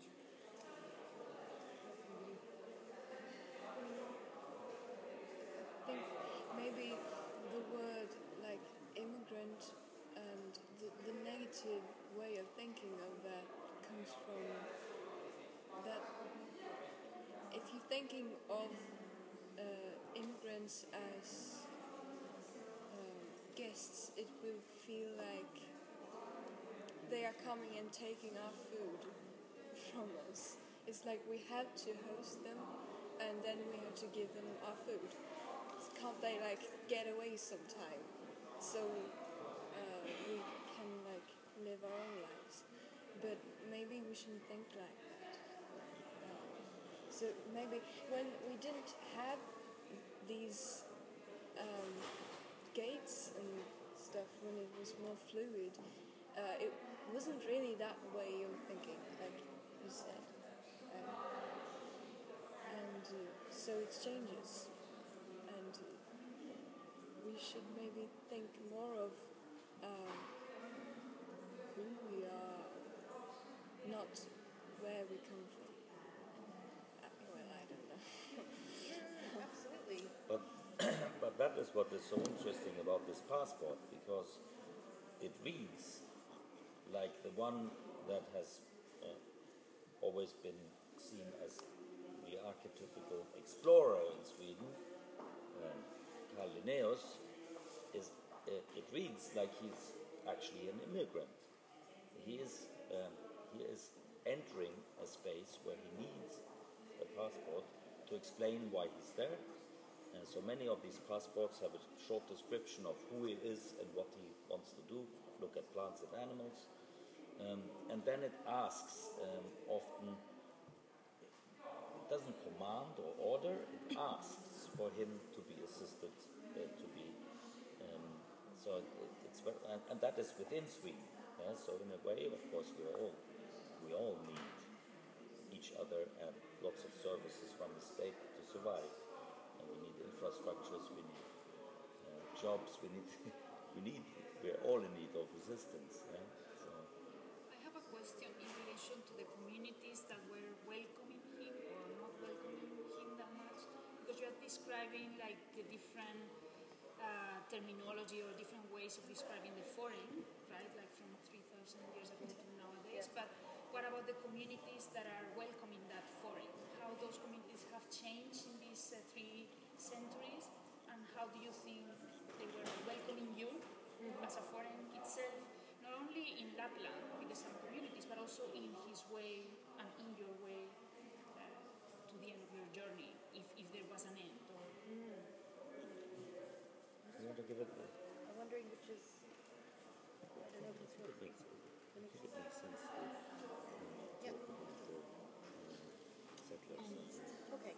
I think maybe the word like immigrant and the, the negative way of thinking of that comes from that if you're thinking of uh, immigrants as um, guests, it will feel like they are coming and taking our food from us. It's like we have to host them and then we have to give them our food. Can't they like get away sometime? So uh, we can like live our own lives. But maybe we shouldn't think like that. Um, so maybe when we didn't have these um, gates and stuff, when it was more fluid, uh, it wasn't really that way of thinking, like you said. Um, and uh, so it changes. And uh, we should maybe think more of um, who we are, not where we come from. Uh, well, I don't know. Yeah, absolutely. But but that is what is so interesting about this passport, because it reads like the one that has uh, always been seen as the archetypical explorer in Sweden, um, Carl Linnaeus, is uh, it reads like he's actually an immigrant. He is um, he is entering a space where he needs a passport to explain why he's there. And so many of these passports have a short description of who he is and what he wants to do, look at plants and animals. Um, and then it asks, um, often, it doesn't command or order, it asks for him to be assisted, uh, to be, um, so it, it's very, and, and that is within Sweden. Yeah? So in a way, of course, we all, we all need each other and lots of services from the state to survive. And we need infrastructures, we need uh, jobs, we need, we need, we're all in need of resistance. Yeah? So. I have a question in relation to the communities that were welcoming him or not welcoming him that much, because you are describing like the different uh, terminology or different ways of describing the foreign, right, like from three thousand years ago to nowadays, yeah. But what about the communities that are welcoming that foreign? How those communities have changed in these uh, three centuries, and how do you think they were welcoming you mm-hmm. as a foreign itself, not only in Lapland with the same communities, but also in his way and in your way uh, to the end of your journey, if, if there was an end? Or mm. You want to give it? I'm wondering which is. I don't know if it's what. It makes, it makes sense. To, yeah. Settlers. Okay.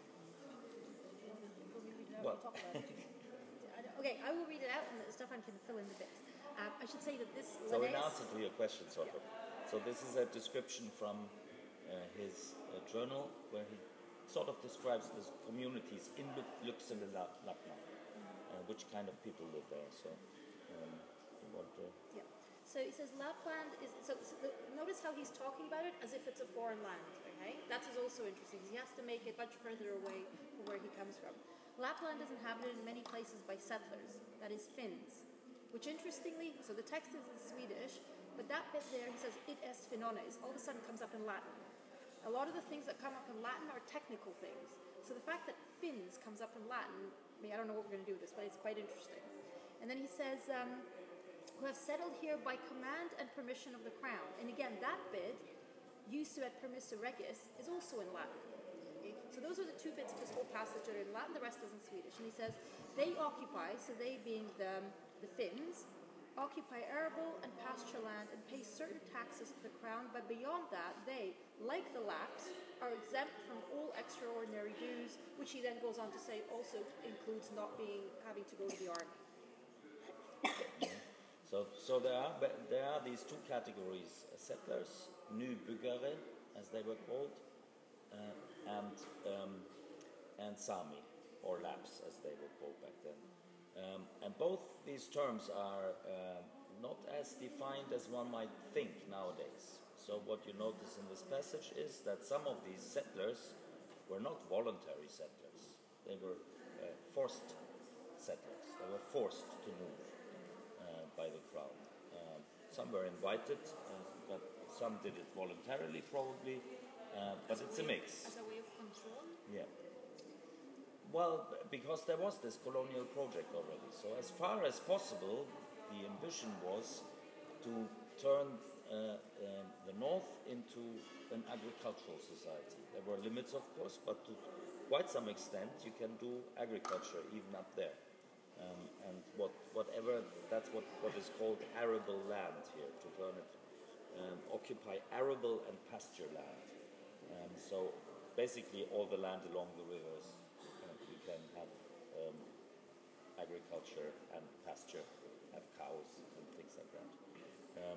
Well. Okay, I will read it out, and Stefan can fill in the bits. Um, I should say that this. So Linnaeus, in answer to your question, sort of. So this is a description from uh, his uh, journal, where he sort of describes the communities in Lycksele and Lapland, uh, which kind of people live there. So, um, you want to? Yeah. So he says Lapland is. So, so the, notice how he's talking about it as if it's a foreign land. Okay, that is also interesting. He has to make it much further away from where he comes from. Lapland is inhabited in many places by settlers, that is Finns, which interestingly, so the text is in Swedish, but that bit there, he says, it est Finnones, all of a sudden comes up in Latin. A lot of the things that come up in Latin are technical things. So the fact that Finns comes up in Latin, I mean, I don't know what we're going to do with this, but it's quite interesting. And then he says, um, who have settled here by command and permission of the crown. And again, that bit, Jussu et permissa regis, is also in Latin. So those are the two bits of this whole passage that are in Latin, the rest is in Swedish. And he says, they occupy, so they being the, the Finns, occupy arable and pasture land and pay certain taxes to the crown, but beyond that, they, like the Lapps, are exempt from all extraordinary dues, which he then goes on to say also includes not being, having to go to the army. So, so there are there are these two categories: uh, settlers, nybyggare, as they were called, uh, and um, and Sami, or Lapps, as they were called back then. Um, and both these terms are uh, not as defined as one might think nowadays. So what you notice in this passage is that some of these settlers were not voluntary settlers; they were uh, forced settlers. They were forced to move uh, by the crown. Um, some were invited, uh, but some did it voluntarily, probably, uh, but it's a mix. As a way of control? Yeah. Well, because there was this colonial project already. So as far as possible, the ambition was to turn uh, um, the North into an agricultural society. There were limits, of course, but to quite some extent you can do agriculture even up there. Um, and what, whatever, that's what, what is called arable land here, to turn it, um, occupy arable and pasture land. Um, so basically all the land along the rivers, uh, you can have um, agriculture and pasture, have cows and things like that. Um,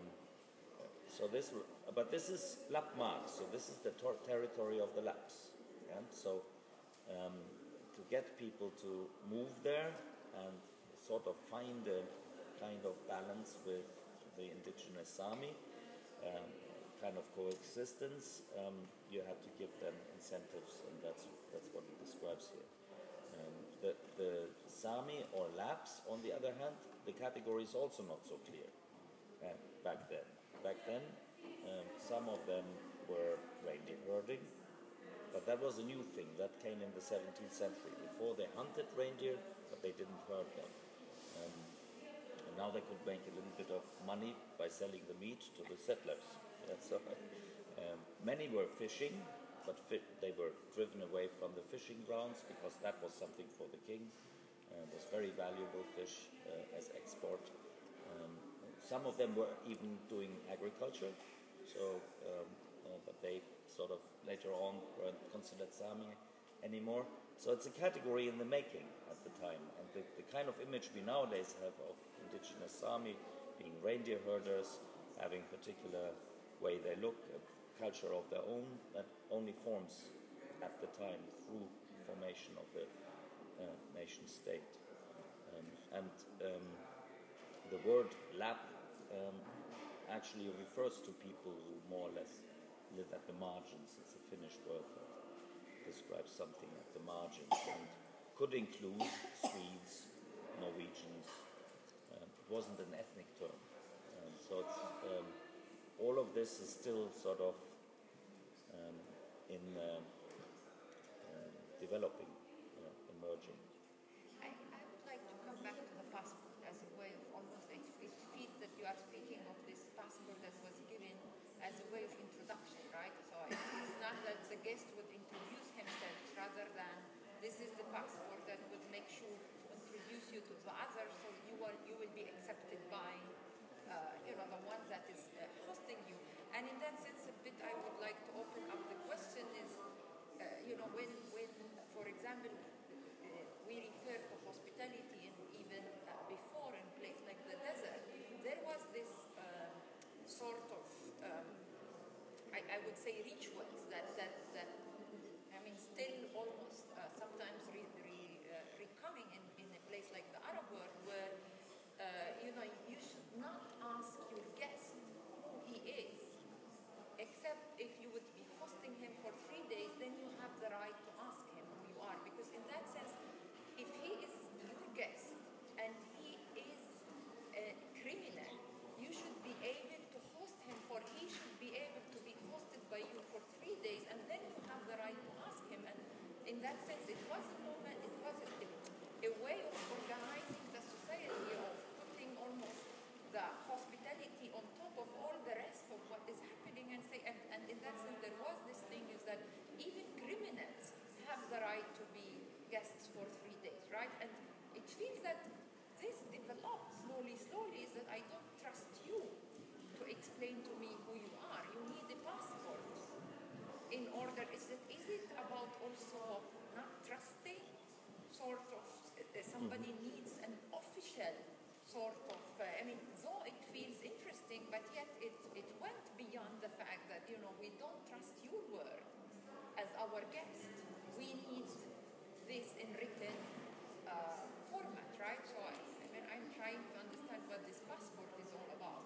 so this, but this is Lapmark, so this is the ter- territory of the Laps. Yeah? So um, to get people to move there and sort of find a kind of balance with the indigenous Sami, um, kind of coexistence, um, you had to give them incentives, and that's that's what it describes here. Um, the, the Sami or Laps, on the other hand, the category is also not so clear uh, back then. Back then, um, some of them were reindeer herding, but that was a new thing that came in the seventeenth century. Before they hunted reindeer, but they didn't herd them. Um, and now they could make a little bit of money by selling the meat to the settlers. Yeah, so, um, many were fishing, but fi- they were driven away from the fishing grounds because that was something for the king. Uh, it was very valuable fish uh, as export. Um, some of them were even doing agriculture, so um, uh, but they sort of later on weren't considered Sami anymore. So it's a category in the making at the time, and the, the kind of image we nowadays have of indigenous Sami being reindeer herders, having particular way they look, a culture of their own, that only forms at the time through formation of the uh, nation state. Um, and um, the word Lap um, actually refers to people who more or less live at the margins. It's a Finnish word that describes something at the margins and could include Swedes, Norwegians. Um, it wasn't an ethnic term. Um, so it's, um, all of this is still sort of um, in uh, uh, developing, you know, emerging. I, I would like to come back to the passport as a way of almost, it, it feels that you are speaking of this passport that was given as a way of introduction, right? So it's not that the guest would introduce himself, rather than this is the passport that would make sure to introduce you to the others, so you will, you will be accepted by uh, you know, the one that is uh, hosting you. And in that sense, a bit I would like to open up the question is, uh, you know, when, when for example, uh, we refer to hospitality, and even uh, before in place like the desert, there was this um, sort of, um, I, I would say, rituals that, that, that I mean, still almost uh, sometimes re, re, uh, recurring in, in a place like the Arab world, where, uh, you know, you should not ask your guest who he is, except if you would be hosting him for three days, then you have the right to ask him who you are. Because in that sense, if he is your guest and he is a criminal, you should be able to host him, for he should be able to be hosted by you for three days, and then you have the right to ask him. And in that sense, it was a moment, it was a, a way of organizing the society, of putting almost the hospitality on top of all the rest of what is happening, and say, and, and in that sense, there was this thing is that even criminals have the right to be guests for three days, right? And it feels that this developed slowly, slowly, is that I don't trust you to explain to me who you are. You need a passport in order. Is it, is it about also not trusting, sort of, uh, somebody mm-hmm. needs an official sort of, uh, I mean, though it feels interesting, but yet it, it went beyond the fact that, you know, we don't trust your word as our guest. We need this in written uh, format, right? So, I, I mean, I'm trying to understand what this passport is all about.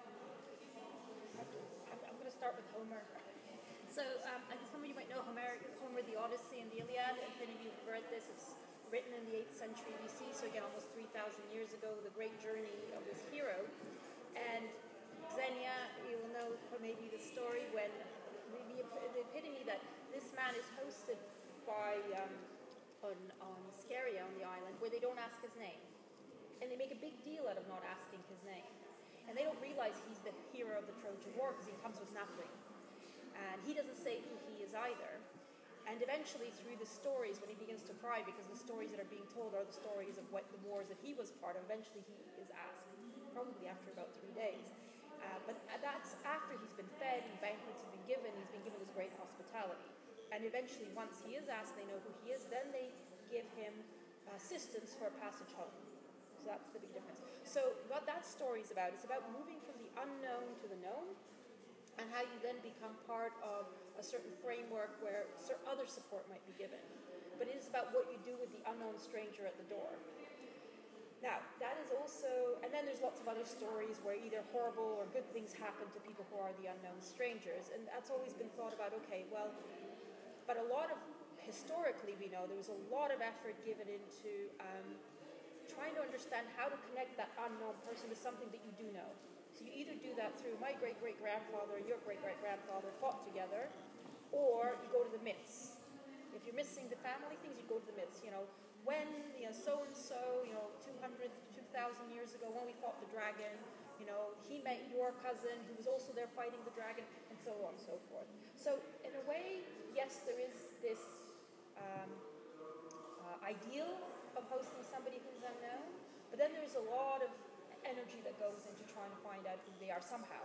I'm, I'm going to start with Homer. So, um, I guess some of you might know Homer, Homer, the Odyssey and the Iliad. If any of you have read this, it's written in the eighth century B C, so again, almost three thousand years ago, the great journey of this hero. And Xenia, you will know from maybe the story when the, the, the epitome that this man is hosted by um, on, on Scheria on the island, where they don't ask his name. And they make a big deal out of not asking his name. And they don't realize he's the hero of the Trojan War because he comes with nothing. And he doesn't say who he is either. And eventually, through the stories, when he begins to cry, because the stories that are being told are the stories of what the wars that he was part of, eventually he is asked, probably after about three days. Uh, but that's after he's been fed and banquets have been given, he's been given this great hospitality. And eventually, once he is asked, they know who he is, then they give him assistance for a passage home. So that's the big difference. So what that story is about, it's about moving from the unknown to the known, and how you then become part of a certain framework where other support might be given. But it is about what you do with the unknown stranger at the door. Now, that is also, and then there's lots of other stories where either horrible or good things happen to people who are the unknown strangers, and that's always been thought about, okay, well, but a lot of, historically we know, there was a lot of effort given into um, trying to understand how to connect that unknown person to something that you do know. So you either do that through my great-great-grandfather and your great-great-grandfather fought together, or you go to the myths. If you're missing the family things, you go to the myths. You know, when, you know, so-and-so, you know, two hundred, two thousand years ago, when we fought the dragon, you know, he met your cousin who was also there fighting the dragon, and so on and so forth. So in a way, yes, there is this um, uh, ideal of hosting somebody who's unknown, but then there's a lot of energy that goes into trying to find out who they are somehow.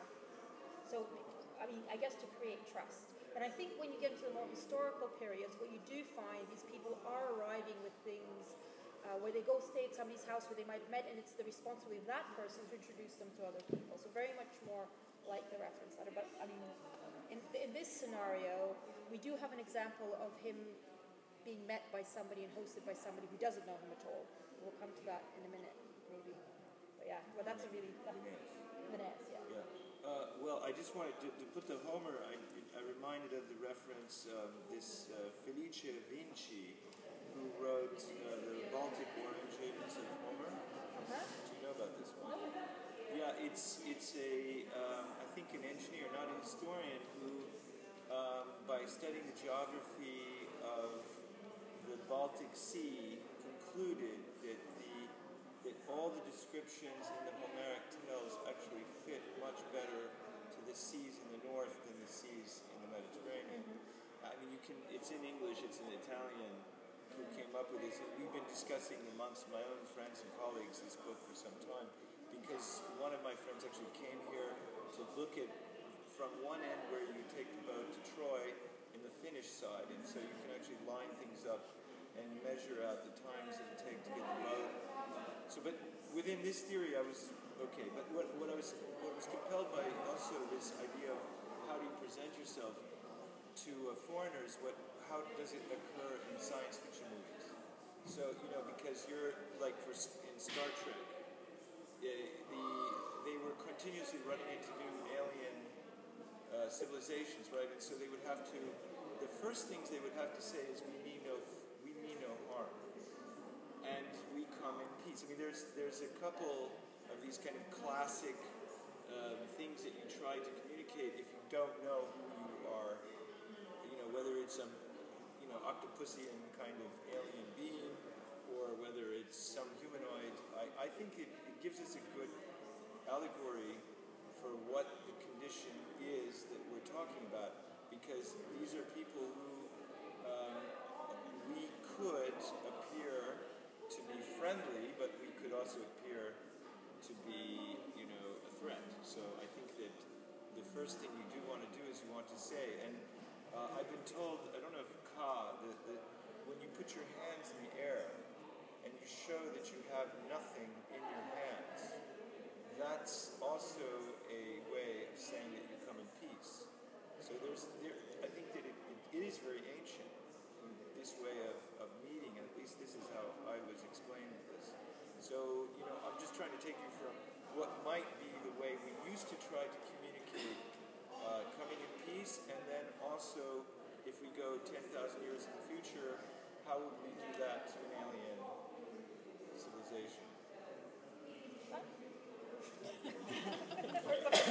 So, I mean, I guess to create trust. And I think when you get into the more historical periods, what you do find, these people are arriving with things uh, where they go stay at somebody's house where they might have met, and it's the responsibility of that person to introduce them to other people. So very much more like the reference letter. But, I mean, in, in this scenario, we do have an example of him being met by somebody and hosted by somebody who doesn't know him at all. We'll come to that in a minute, maybe. But yeah, well, that's a really... Linnaeus, yeah. Yeah. Uh, well, I just wanted to, to put the Homer, I, I reminded of the reference, um, this uh, Felice Vinci, who wrote uh, the Baltic Origins of Homer. Uh-huh. Do you know about this one? Yeah, it's, it's a, um, I think an engineer, not a historian, who, um, by studying the geography of the Baltic Sea, concluded that the that all the descriptions in the Homeric tales actually fit much better to the seas in the north than the seas in the Mediterranean. Mm-hmm. I mean, you can. It's in English. It's an Italian who came up with this. And we've been discussing amongst my own friends and colleagues this book for some time, because one of my friends actually came here to look at from one end where you take the boat to Troy in the Finnish side, and so you can actually line things up and measure out the times it would take to get the boat. So, but within this theory, I was okay. But what, what I was what was compelled by also this idea of how do you present yourself to uh, foreigners? What how does it occur in science fiction movies? So you know, because you're like for in Star Trek, uh, the they were continuously running into new alien uh, civilizations, right? And so they would have to. The first things they would have to say is, "We mean no, we mean no harm." And we come in peace. I mean, there's there's a couple of these kind of classic um, things that you try to communicate if you don't know who you are. You know, whether it's some, you know, octopusian kind of alien being, or whether it's some humanoid. I, I think it, it gives us a good allegory for what the condition is that we're talking about, because these are people who um, we could appear to be friendly, but we could also appear to be, you know, a threat. So I think that the first thing you do want to do is you want to say, and uh, I've been told, I don't know if Ka, that, that when you put your hands in the air and you show that you have nothing in your hands, that's also a way of saying that you come in peace. So there's, there, I think that it, it, it is very ancient, this way of, of meeting, and at least this is how I was explaining this. So, you know, I'm just trying to take you from what might be the way we used to try to communicate uh, coming in peace, and then also, if we go ten thousand years in the future, how would we do that to an alien civilization?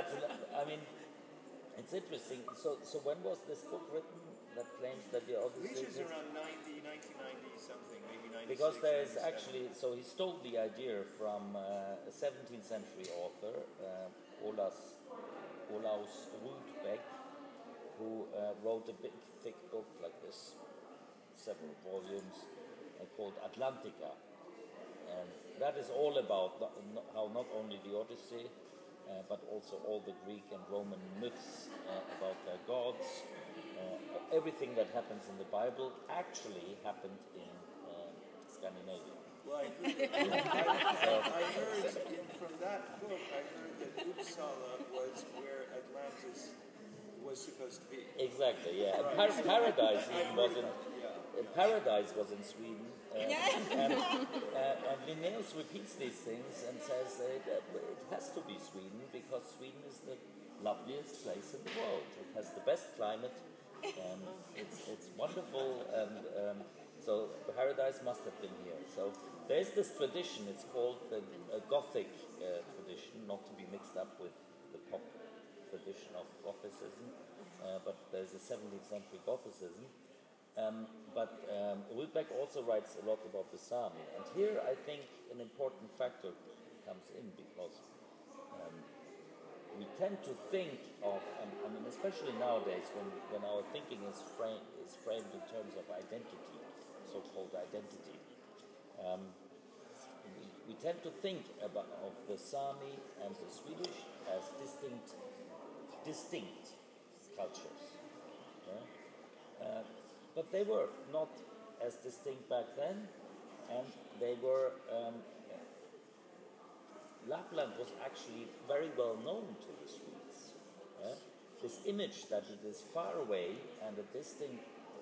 that's. I mean, it's interesting. So, so when was this book written that claims that the Odyssey? Which is around ninety, nineteen ninety something, maybe ninety-six. Because there is ninety-seven. actually, so he stole the idea from uh, a seventeenth century author, uh, Olaus, Olaus Rudbeck, who uh, wrote a big, thick book like this, several volumes, uh, called Atlantica. And that is all about not, not, how not only the Odyssey, uh, but also all the Greek and Roman myths uh, about their gods. Uh, everything that happens in the Bible actually happened in uh, Scandinavia. Well, I heard, I, I heard in, from that book, I heard that Uppsala was where Atlantis was supposed to be. Exactly, yeah. And Right. Par- Paradise even was in, Yeah. uh, Paradise was in Sweden. Uh, and, uh, and Linnaeus repeats these things and says uh, that it has to be Sweden because Sweden is the loveliest place in the world. It has the best climate. Um, it's it's wonderful, and um, so Paradise must have been here. So there's this tradition. It's called the uh, Gothic uh, tradition, not to be mixed up with the pop tradition of Gothicism, uh, but there's a seventeenth century Gothicism. Um, but um, Rudbeck also writes a lot about the Sami, and here I think an important factor comes in because. Um, We tend to think of, um, I mean, especially nowadays when, when our thinking is framed, is framed in terms of identity, so-called identity. Um, we, we tend to think about of the Sami and the Swedish as distinct, distinct cultures. Yeah? Uh, but they were not as distinct back then, and they were. Um, Lapland was actually very well known to the Swedes. Yeah? This image that it is far away and a distinct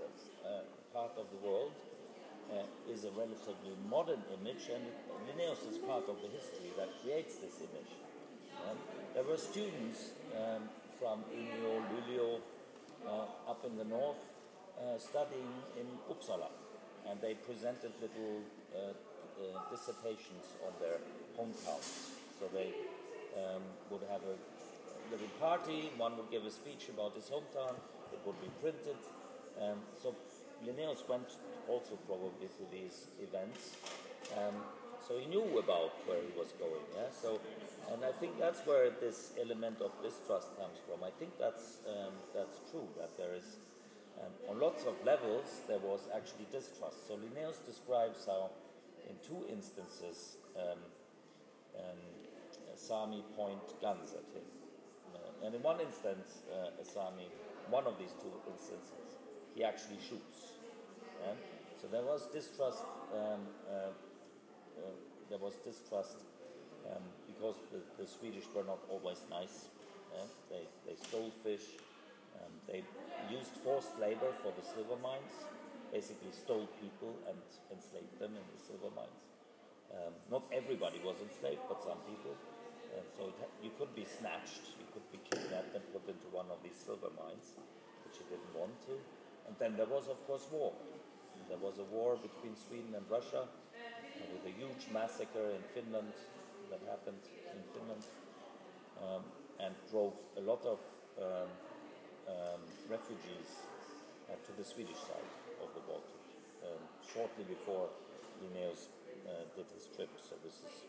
uh, part of the world uh, is a relatively modern image, and Linnaeus is part of the history that creates this image. Yeah? There were students um, from Umeå, Luleå, uh, up in the north, uh, studying in Uppsala, and they presented little uh, uh, dissertations on their hometowns. So they um, would have a little party, one would give a speech about his hometown, it would be printed. Um, so Linnaeus went also probably to these events. Um, so he knew about where he was going, yeah? So, and I think that's where this element of distrust comes from. I think that's, um, that's true, that there is, um, on lots of levels, there was actually distrust. So Linnaeus describes how in two instances, um, um, Sami point guns at him. Uh, and in one instance, uh, a Sami, one of these two instances, he actually shoots. Yeah? So there was distrust, um, uh, uh, there was distrust um, because the, the Swedish were not always nice. Yeah? They, they stole fish, um, they used forced labor for the silver mines, basically stole people and enslaved them in the silver mines. Um, not everybody was enslaved, but some people. Uh, so it ha- you could be snatched, you could be kidnapped and put into one of these silver mines, which you didn't want to. And then there was, of course, war. There was a war between Sweden and Russia, uh, with a huge massacre in Finland that happened in Finland, um, and drove a lot of um, um, refugees uh, to the Swedish side of the Baltic, um, shortly before Linnaeus Uh, did his trip, so this is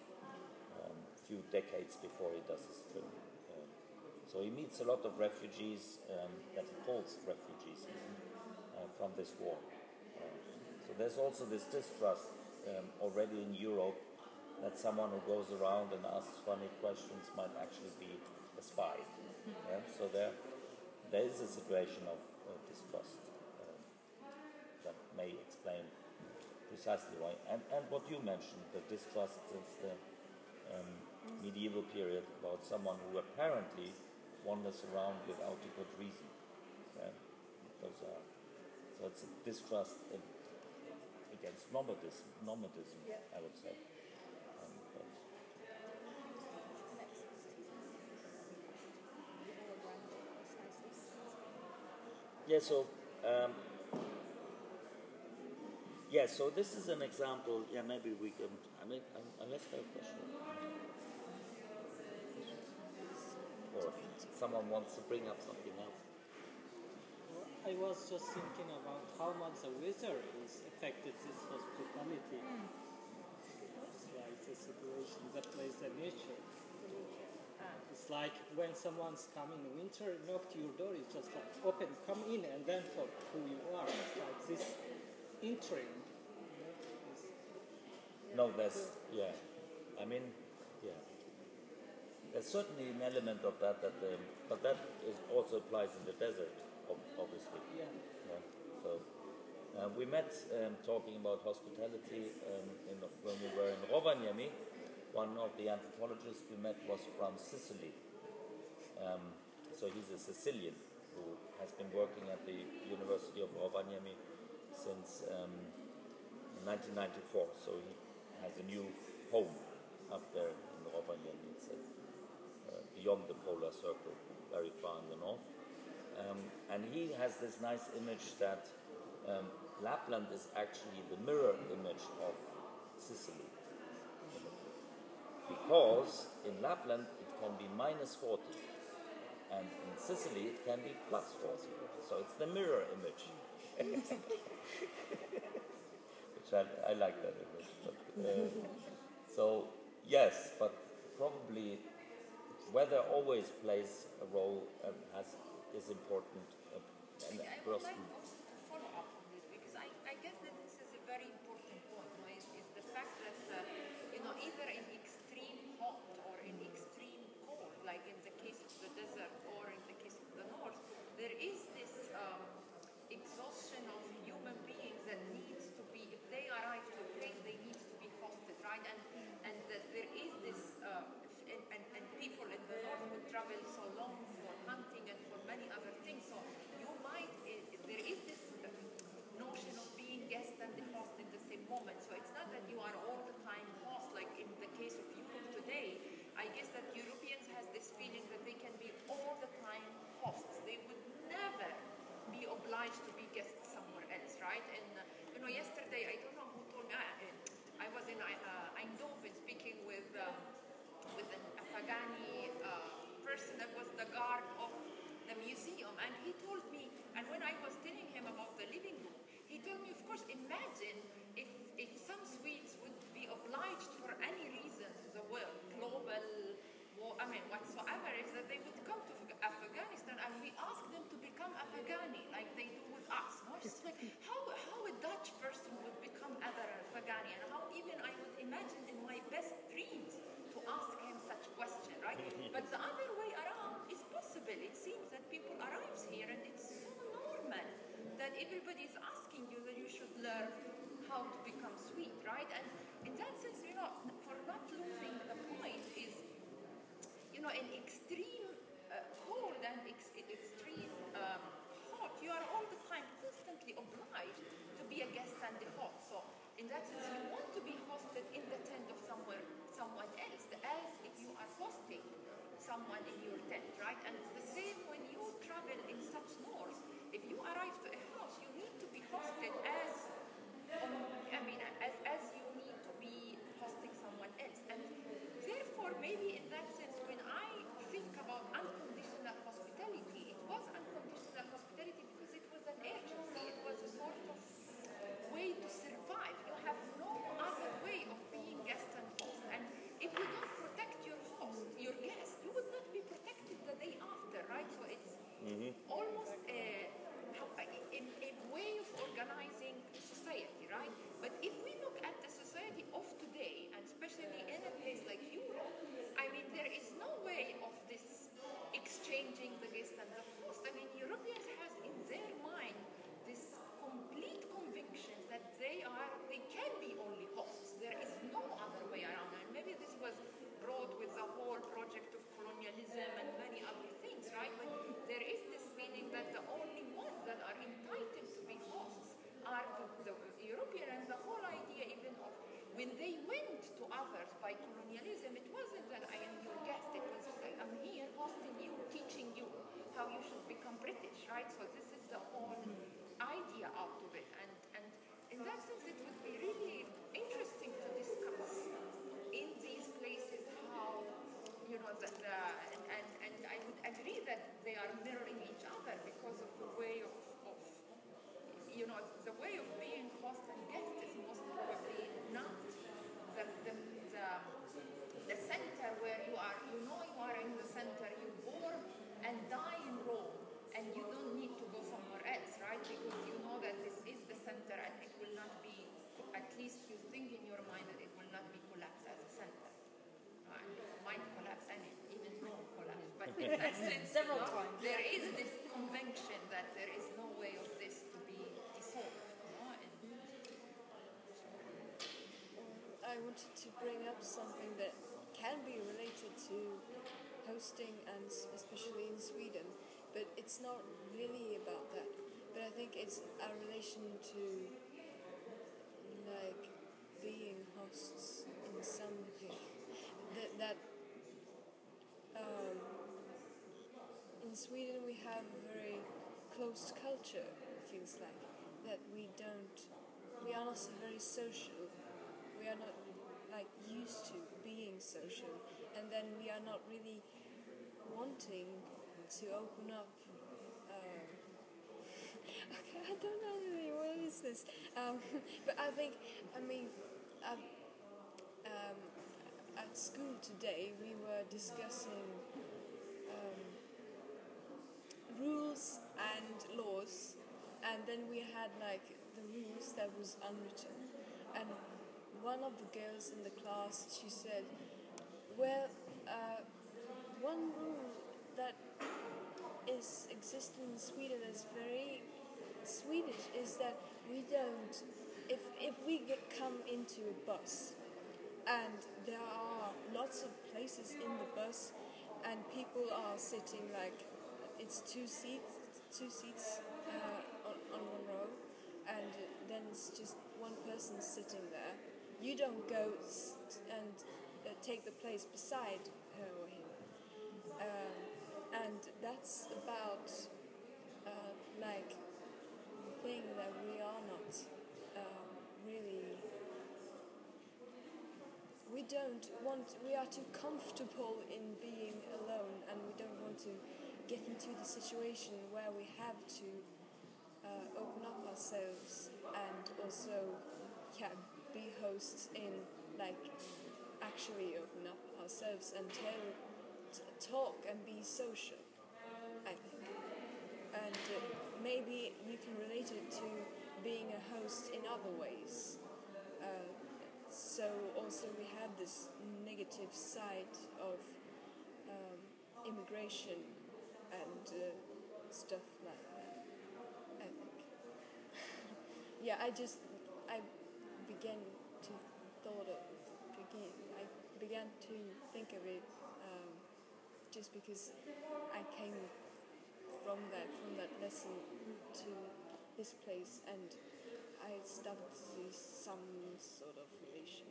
a um, few decades before he does his trip. Um, so he meets a lot of refugees um, that he calls refugees even, uh, from this war. Uh, so there's also this distrust um, already in Europe that someone who goes around and asks funny questions might actually be a spy. Yeah? So there, there is a situation of uh, distrust uh, that may explain precisely why, and, and what you mentioned, the distrust since the um, medieval period about someone who apparently wanders around without a good reason. Yeah? Because, uh, so it's a distrust in, against nomadism, nomadism yeah. I would say. Um, but yeah, so um, yeah, so this is an example. Yeah, maybe we can. I mean, unless there are questions. Or someone wants to bring up something else. I was just thinking about how much the weather is affected this hospitality. Mm. It's like the situation that plays the nature. It's like when someone's coming in winter, knock to your door, it's just like open, come in, and then talk who you are. It's like this entering. You know, is- No, there's, yeah. I mean, yeah. There's certainly an element of that, that um, but that is also applies in the desert, ob- obviously. Yeah. Yeah. So uh, we met um, talking about hospitality um, in, when we were in Rovaniemi. One of the anthropologists we met was from Sicily. Um, so he's a Sicilian who has been working at the University of Rovaniemi since um, nineteen ninety-four. So he has a new home up there in Rovaniemi. It's uh, uh, beyond the polar circle, very far in the north. Um, and he has this nice image that um, Lapland is actually the mirror image of Sicily. Because in Lapland it can be minus forty, and in Sicily it can be plus forty. So it's the mirror image. Which I, I like that image. But, uh, so yes, but probably weather always plays a role and has is important. Uh, and I would like also to follow up on this because I, I guess that this is a very important point. No? Is, is the fact that uh, you know either in extreme hot or in extreme cold, like in the case of the desert or in the case of the north, there is this um, exhaustion of human beings that needs to be, if they arrive to a place, they need to be hosted, right? And and that there is this, uh, and, and, and people in the north would travel so long for hunting and for many other things. So you might, uh, there is this uh, notion of being guest and the host in the same moment. So it's not that you are all the time host, like in the case of Europe today. I guess that Europeans has this feeling that they can be all the time hosts. They would never be obliged to be guests somewhere else, right? And uh, you know, yesterday I don't know who told me. I, I was in uh, Eindhoven speaking with um, with an Afghani uh, person that was the guard of the museum, and he told me. And when I was telling him about the living room, he told me, of course, imagine if if some Swedes would be obliged for any reason to the world, global, war, I mean, whatsoever, is that they would come to Afghanistan and we ask them to become Afghani, like they do with us. No? It's like how, how a Dutch person would become other Afghani, and how even I would imagine in my best dreams to ask him such a question, right? But the other way around is possible. It seems that people arrive here and it's so normal that everybody is asking you that you should learn how to become sweet, right? And in that sense, you know, for not losing the point is, you know, in extreme uh, cold and ex- extreme um, hot, you are all the time constantly obliged to be a guest and the host. So in that sense, you want to be hosted in the tent of somewhere, someone else, as if you are hosting someone in your tent, right? And it's the same when you travel in such north. If you arrive to a house, you need to be hosted as, um, I mean, as, as you need to be hosting someone else. And therefore, maybe in that sense, when I think about unconditional hospitality, it was unconditional hospitality because it was an urgency. It was a sort of way to survive. You have no other way of being guest and host. And if you don't protect your host, your guest, you would not be protected the day after, right? So it's Mm-hmm. almost a, a, a way of organizing society, right? But if we look at the society of today, and especially in a place like Europe, I mean, there is no way of this exchanging the guest and the host. I mean, Europeans has in their mind this complete conviction that they are, they can be only hosts. There is no other way around. And maybe this was brought with the whole project of colonialism and many other things, right? But there is this feeling that the only ones that are entitled to be hosts are the, the European, and the whole idea even of when they went to others by colonialism, it wasn't that I am your guest, it was just like I'm here hosting you, teaching you how you should become British, right? So this is the whole idea out of it. And, and in that sense, it would be really interesting to discuss in these places how, you know, the, the, and, and, and I would agree that know, the way of being host and guest is most probably not the, the, the, the center where you are, you know you are in the center, you born and die in Rome, and you don't need to go somewhere else, right? Because you know that this is the center and it will not be, at least you think in your mind that it will not be collapsed as a center. Right? It might collapse and it, even Rome collapse, but in that sense, Several you know, times. there is this conviction that there is no way of this to be dissolved. You know? And I wanted to bring up something that can be related to hosting, and s- especially in Sweden, but it's not really about that. But I think it's a relation to like being hosts in some way. That, that um, in Sweden we have a very closed culture, it feels like, that we don't, we are not so very social. We are not like used to being social, and then we are not really wanting to open up. Um, okay, I don't know really what is this, um, but I think I mean uh, um, at school today we were discussing um, rules and laws, and then we had like the rules that was unwritten, and one of the girls in the class, she said, well, uh, one rule that is existing in Sweden that's very Swedish is that we don't, if, if we get come into a bus and there are lots of places in the bus and people are sitting like, it's two seats, two seats uh, on, on one row, and then it's just one person sitting there. You don't go st- and uh, take the place beside her or him. Um, and that's about uh, like thing that we are not um, really, we don't want, we are too comfortable in being alone, and we don't want to get into the situation where we have to uh, open up ourselves and also yeah, be hosts in like actually open up ourselves and tell, t- talk and be social, I think. And uh, maybe you can relate it to being a host in other ways. Uh, so also we have this negative side of um, immigration and uh, stuff like that, I think. Yeah, I just, I began to thought of, begin, I began to think of it um, just because I came from that, from that lesson to this place, and I started to see some sort of relation.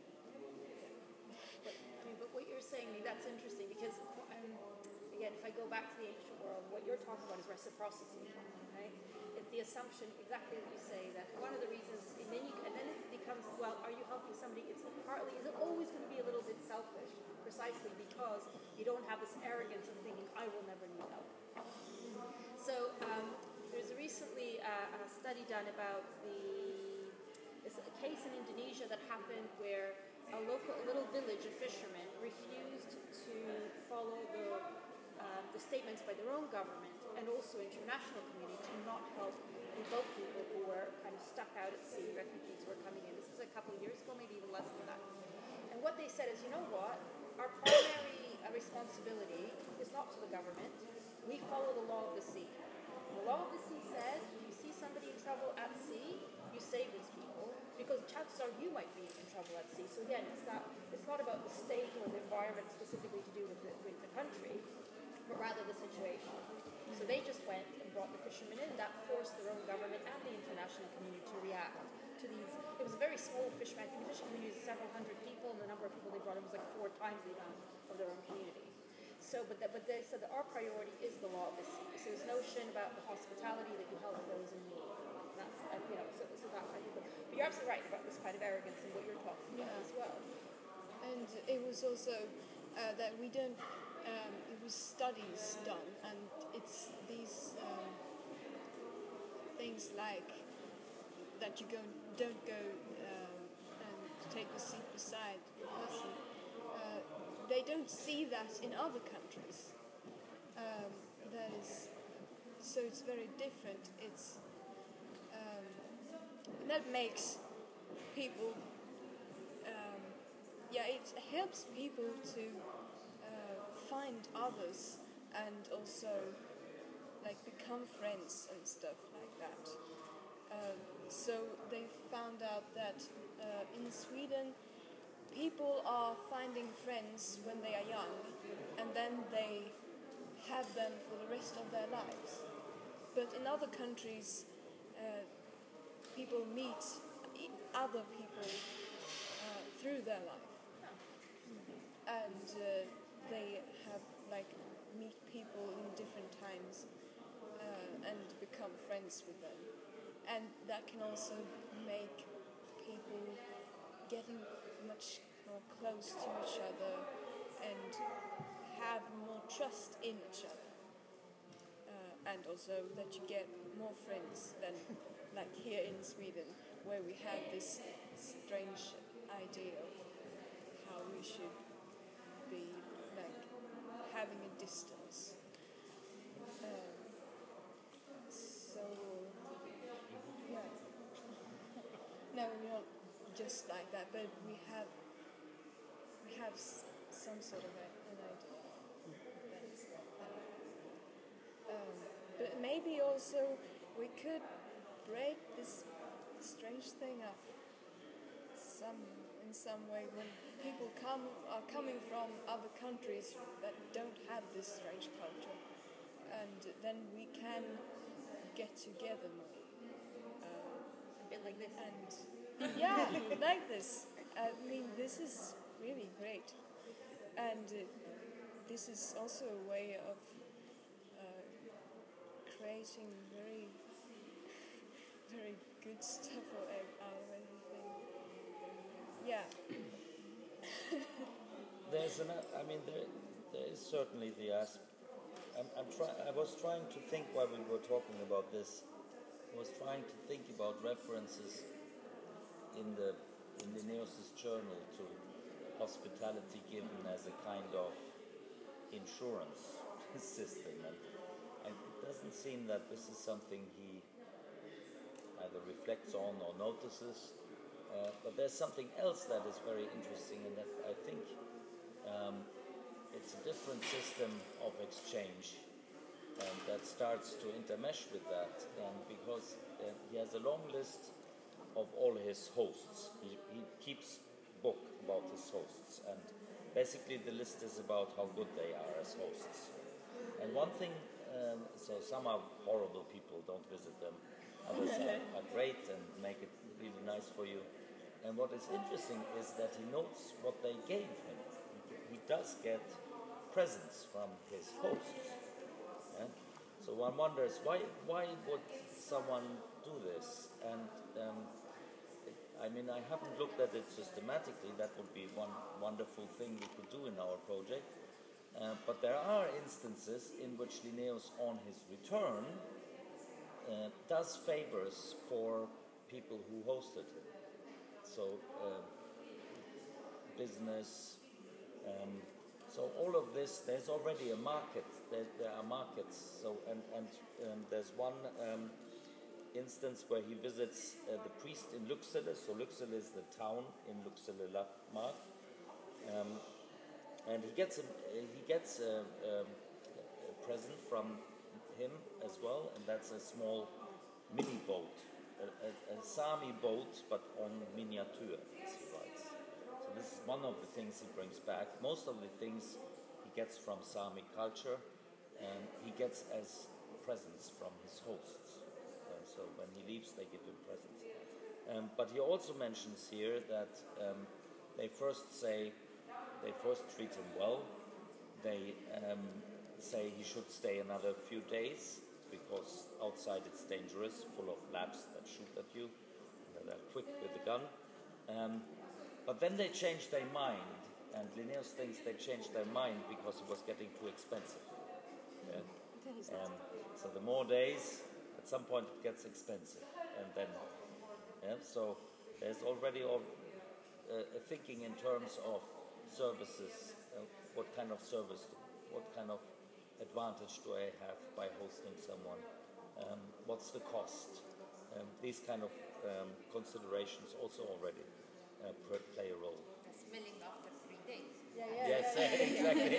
But, I mean, but what you're saying, that's interesting because, um, again, if I go back to the ancient world, what you're talking about is reciprocity, right? It's the assumption, exactly what you say, that one of the reasons, and then, you, and then it becomes, well, are you helping somebody? It's partly, is it always going to be a little bit selfish? Precisely because you don't have this arrogance of thinking, I will never need help. So um, there's recently uh, a study done about the, it's a case in Indonesia that happened where a local, a little village of fishermen refused to follow the, uh, the statements by their own government and also international community to not help the boat people who were kind of stuck out at sea, refugees were coming in. This is a couple of years ago, maybe even less than that. And what they said is, you know what, our primary uh, responsibility is not to the government. We follow the law of the sea. The law of the sea says if you see somebody in trouble at sea, you save these people, because chances are you might be in trouble at sea. So again, it's not, it's not about the state or the environment specifically to do with the, with the country, but rather the situation. So they just went and brought the fishermen in. That forced their own government and the international community to react to these. It was a very small fisherman. I think the fishing community is several hundred people, and the number of people they brought in was like four times the amount of their own community. So, but, that, but they said that our priority is the law of the sea. So this notion about the hospitality that you help those in need. That's, uh, you know, so, so that kind of thing. But you're absolutely right about this kind of arrogance and what you're talking about Yeah. as well. And it was also uh, that we don't, um, it was studies done, and it's these um, things like that you go, don't go um, and take a seat beside the person. Uh, they don't see that in other countries. Um, that is, so it's very different. It's um, and that makes people. Um, yeah, it helps people to uh, find others and also like become friends and stuff like that. Um, so they found out that uh, in Sweden, people are finding friends when they are young, and then they have them for the rest of their lives. But in other countries, uh, people meet other people uh, through their life, and uh, they have like meet people in different times uh, and become friends with them, and that can also make people getting much more close to each other and have more trust in each other, uh, and also that you get more friends than like here in Sweden, where we have this strange idea of how we should be like having a distance. Um, so yeah, no, we're not just like that, but we have we have s- some sort of a, an idea. That's, uh, um, but maybe also we could break this strange thing up some in some way when people come are coming from other countries that don't have this strange culture, and then we can get together more. Uh, a bit like this. And yeah, like this. I mean, this is really great, and uh, this is also a way of uh, creating very, very good stuff out of everything. Yeah. There's an, I mean, there, there is certainly the aspect. I'm, I'm try, I was trying to think while we were talking about this. I was trying to think about references in the in Linnaeus' journal to hospitality given as a kind of insurance system, and, and it doesn't seem that this is something he either reflects on or notices. Uh, but there's something else that is very interesting, and that I think um, it's a different system of exchange, and that starts to intermesh with that. And because uh, he has a long list of all his hosts, he, he keeps book about his hosts, and basically the list is about how good they are as hosts. And one thing, um, so some are horrible people, don't visit them. Others are, are great and make it really nice for you. And what is interesting is that he notes what they gave him. He, he does get presents from his hosts. Yeah? So one wonders, why why would someone do this? And um, I mean, I haven't looked at it systematically. That would be one wonderful thing we could do in our project. Uh, but there are instances in which Linnaeus, on his return, uh, does favors for people who hosted him. So, uh, business. Um, so all of this, there's already a market. There, there are markets. So, and and um, there's one um, instance where he visits uh, the priest in Lycksele. So Lycksele is the town in Lycksele Mark, um, and he gets a, he gets a, a, a present from him as well, and that's a small mini boat, a, a, a Sami boat, but on miniature, as he writes. So this is one of the things he brings back. Most of the things he gets from Sami culture, and he gets as presents from his hosts. And so when he leaves, they give him presents. Um, but he also mentions here that um, they first say, they first treat him well. They um, say he should stay another few days because outside it's dangerous, full of labs that shoot at you, that are quick with the gun. Um, but then they change their mind, and Linnaeus thinks they changed their mind because it was getting too expensive. Yeah? Um, so the more days, at some point it gets expensive, and then Yeah? So there's already all, uh, a thinking in terms of services. Uh, what kind of service, what kind of advantage do I have by hosting someone? Um, what's the cost? Um, these kind of um, considerations also already uh, play a role. Smelling after three days. Yeah, yeah, yes, yeah, yeah, exactly.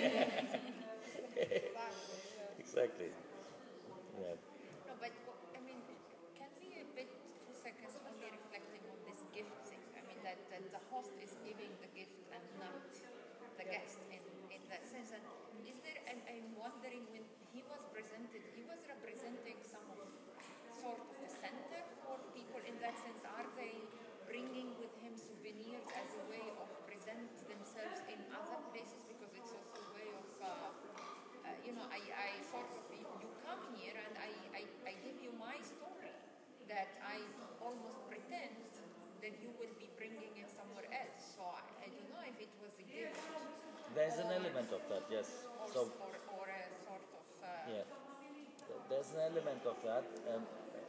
yeah. Exactly. Yeah. No, but I mean, can we a bit, two seconds, only reflecting on this gift thing? I mean, that, that the host is giving the gift and not the guest in, in that sense. And is there, and I'm wondering, when he was presented, he was representing some of sort of the center for people in that sense. Are they bringing with him souvenirs as a way of present themselves in other places? Because it's also a way of, uh, uh, you know, I, I sort of, you, you come here and I, I, I give you my story that I almost pretend that you will be bringing it somewhere else. So I, I don't know if it was a gift. There's an element of that, yes. Or, So or, or a sort of... Uh, yeah, there's an element of that. Um,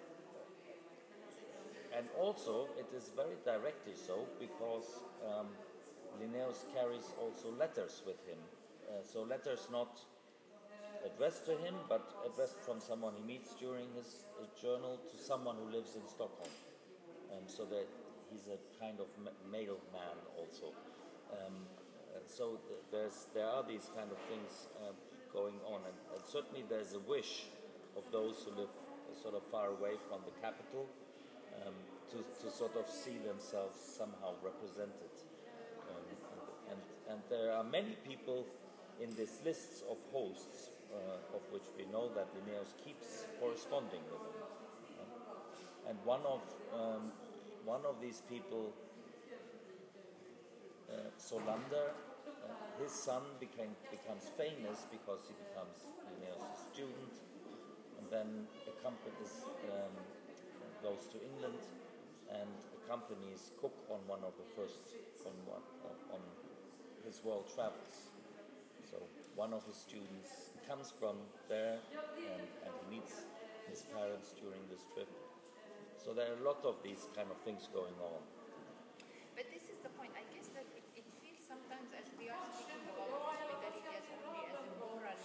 and also, it is very directly so because um, Linnaeus carries also letters with him. Uh, so letters not addressed to him, but addressed from someone he meets during his, his journal to someone who lives in Stockholm. Um, so that he's a kind of ma- mailman also. Um, and so th- there's there are these kind of things uh, going on, and, and certainly there's a wish of those who live uh, sort of far away from the capital um, to, to sort of see themselves somehow represented. Um, and, and, and there are many people in these lists of hosts, uh, of which we know that Linnaeus keeps corresponding with them. Um, and one of um, one of these people, uh, Solander, uh, his son became becomes famous because he becomes Linnaeus' student, and then accompanies um, goes to England and accompanies Cook on one of the first on one uh, on his world travels. So one of his students comes from there, and, and he meets his parents during this trip. So there are a lot of these kind of things going on. But this is the point. I guess that it, it feels sometimes as we are speaking about hospitality as only as a moral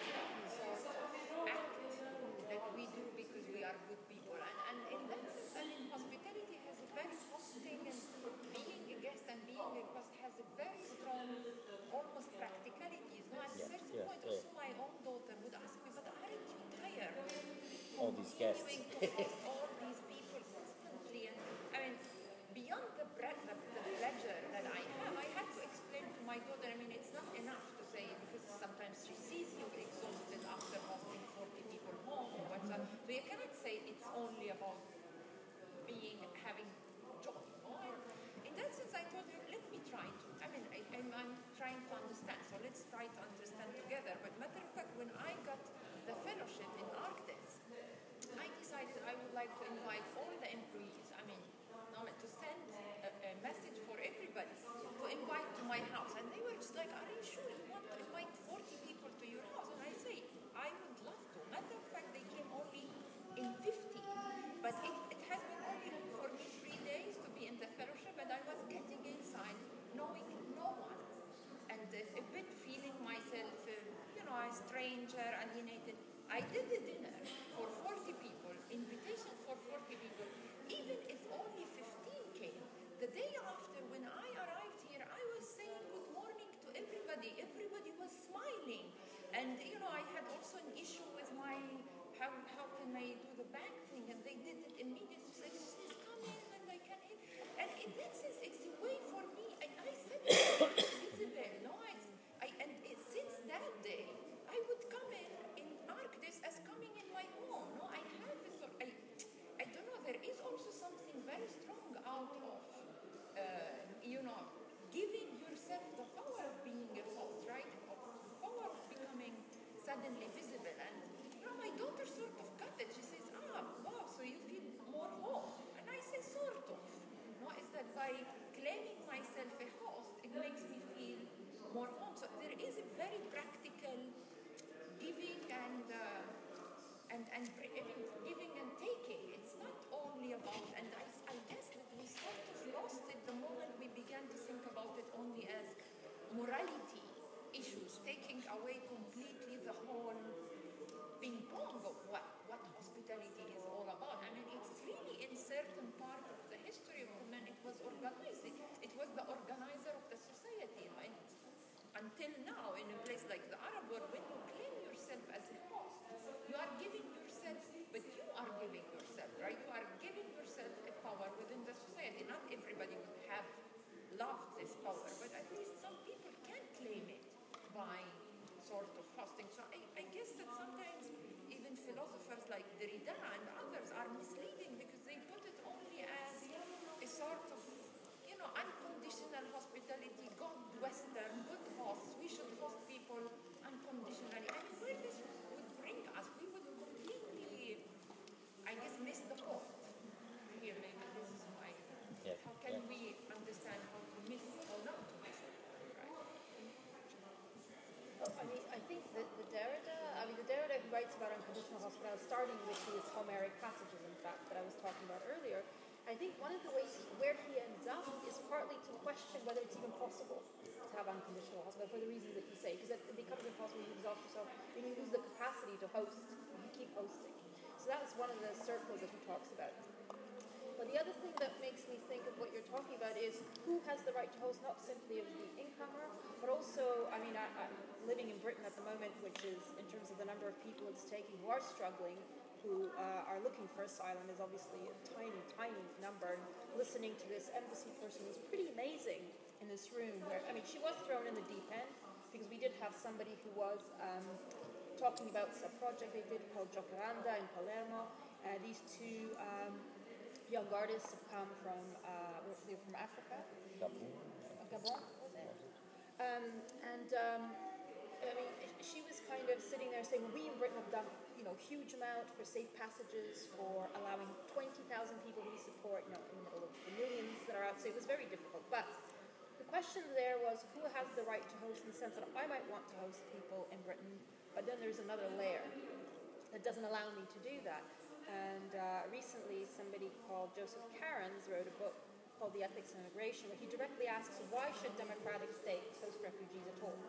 sort of act that we do because we are good people. And, and in that sense, I mean, hospitality has a very hosting, and being a guest and being a host has a very strong, almost practicalities. No? At a Yeah, certain yeah, point, yeah. also my own daughter would ask me, but aren't you tired? All these guests. Continuing to host all these people constantly, and I mean, beyond the, bre- the, the pleasure that I have, I had to explain to my daughter. I mean, it's not enough to say, because sometimes she sees you exhausted after hosting forty people home or what's up. So you cannot say it's only about being having joy. No? In that sense, I told her, let me try to. I mean, I, I'm, I'm trying to understand. So let's try to understand together. But matter of fact, when I got the fellowship in ArcDes, I decided I would like to invite all the employees, I mean, no, to send a, a message for everybody to invite to my house. And they were just like, are you sure you want to invite forty people to your house? And I say, I would love to. Matter of fact, they came only in fifty. But it, it has been only for me three days to be in the fellowship, and I was getting inside knowing no one. And uh, a bit feeling myself, uh, you know, a stranger, alienated. I did the dinner for forty people, invitation for forty people. Even if only fifteen came, the day after when I arrived here, I was saying good morning to everybody. Everybody was smiling. And, you know, I had also an issue with my, how, how can I do the bank thing? And they did it immediately. Said, please come in and I can eat. And in that sense, it's a way for me. And I said to Isabel, no, it's, I, and it, since that day, I would come in in ArcDes as coming in my home. No, I have a sort. I, I don't know. There is also something very strong out of, uh, you know, giving yourself the power of being a host, right? Of the power of becoming suddenly visible. And you know, my daughter sort of got it. She says, "Ah, wow. So you feel more home?" And I say, "Sort of." No, is that by claiming myself a host, it makes me feel more home. So there is a very practical giving and uh, and and giving and taking. It's not only about, and I, I guess that can't think about it only as morality issues, taking away completely the whole ping pong of what, what hospitality is all about. I mean, it's really in certain part of the history of women, it was organizing. It was the organizer of the society, right? Until now, in a place like the Arab world, when you claim yourself as a host, you are giving yourself, but you are giving yourself, right? You are giving yourself a power within the society. Not everybody would have loved this power, but at least some people can claim it by sort of hosting. So I, I guess that sometimes even philosophers like Derrida and others are misleading because they put it only as a sort of, you know, unconditional hospitality, God Western, good hosts. We should host people unconditionally. I mean, where this would bring us, we would completely, I guess, miss the point. Here, maybe this is my. Yeah. How can Yeah. we understand how to miss or not to miss it? Right? Oh, I mean, I think that the Derrida, I mean, the Derrida who writes about unconditional hospitality, starting with these Homeric passages, in fact, that I was talking about earlier, I think one of the ways where he ends up is partly to question whether it's even possible to have unconditional hospitality for the reasons that you say, because it becomes impossible when you exhaust yourself, when you lose the capacity to host, you keep hosting. So that's one of the circles that he talks about. But the other thing that makes me think of what you're talking about is who has the right to host, not simply of the incomer, but also, I mean, I, I'm living in Britain at the moment, which is, in terms of the number of people it's taking who are struggling, who uh, are looking for asylum, is obviously a tiny, tiny number. And listening to this embassy person was pretty amazing in this room, where, I mean, she was thrown in the deep end, because we did have somebody who was um, talking about a project they did called Giocaranda in Palermo. Uh, these two um, young artists have come from, uh, they're from Africa. Gabon. Gabon, was it? Um, and um, I mean, she was kind of sitting there saying, well, we in Britain have done, you know, huge amount for safe passages, for allowing twenty thousand people we support, you know, in the middle of the millions that are out. So it was very difficult. But the question there was, who has the right to host, in the sense that I might want to host people in Britain, but then there's another layer that doesn't allow me to do that. And uh, recently, somebody called Joseph Cairns wrote a book called The Ethics of Immigration, where he directly asks, why should democratic states host refugees at all?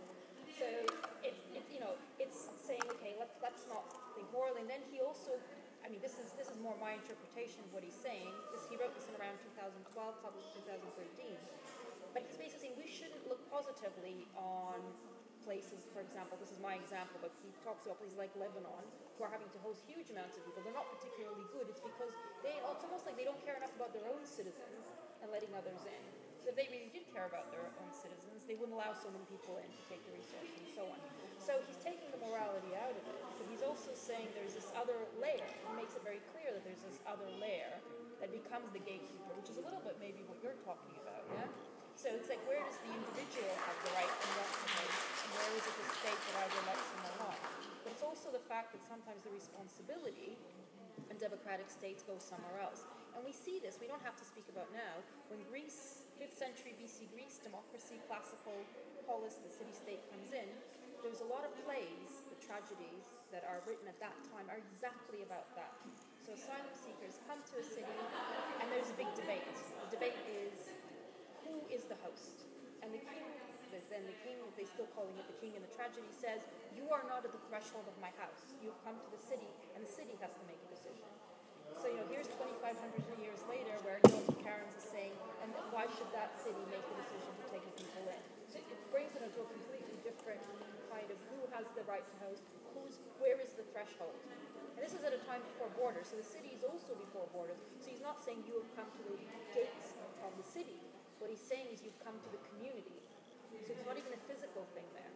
So it's, it's you know, it's saying, okay, let's let's not think morally. And then he also, I mean, this is this is more my interpretation of what he's saying. This, he wrote this in around two thousand twelve, published two thousand thirteen. But he's basically saying we shouldn't look positively on places, for example, this is my example, but he talks about places like Lebanon, who are having to host huge amounts of people. They're not particularly good. It's because they, it's almost like they don't care enough about their own citizens and letting others in. So if they really did care about their own citizens, they wouldn't allow so many people in to take the resources and so on. So he's taking the morality out of it, but he's also saying there's this other layer. He makes it very clear that there's this other layer that becomes the gatekeeper, which is a little bit maybe what you're talking about, yeah? So it's like, where does the individual have the right and want to host, and where is it the state that either lets them or not? But it's also the fact that sometimes the responsibility in democratic states goes somewhere else. And we see this, we don't have to speak about now, when Greece, fifth century B C Greece, democracy, classical polis, the city-state comes in, there's a lot of plays, the tragedies that are written at that time are exactly about that. So asylum seekers come to a city, and there's a big debate. The debate is, who is the host? And the king, then the king, they still calling it the king in the tragedy, says, you are not at the threshold of my house. You've come to the city, and the city has to make a decision. So, you know, here's twenty-five hundred years later where Joseph Cairns is saying, and why should that city make a decision to take the people in? So it brings it into a completely different kind of who has the right to host, who's, where is the threshold? And this is at a time before borders, so the city is also before borders. So he's not saying you have come to the gates of the city. What he's saying is you've come to the community. So it's not even a physical thing there.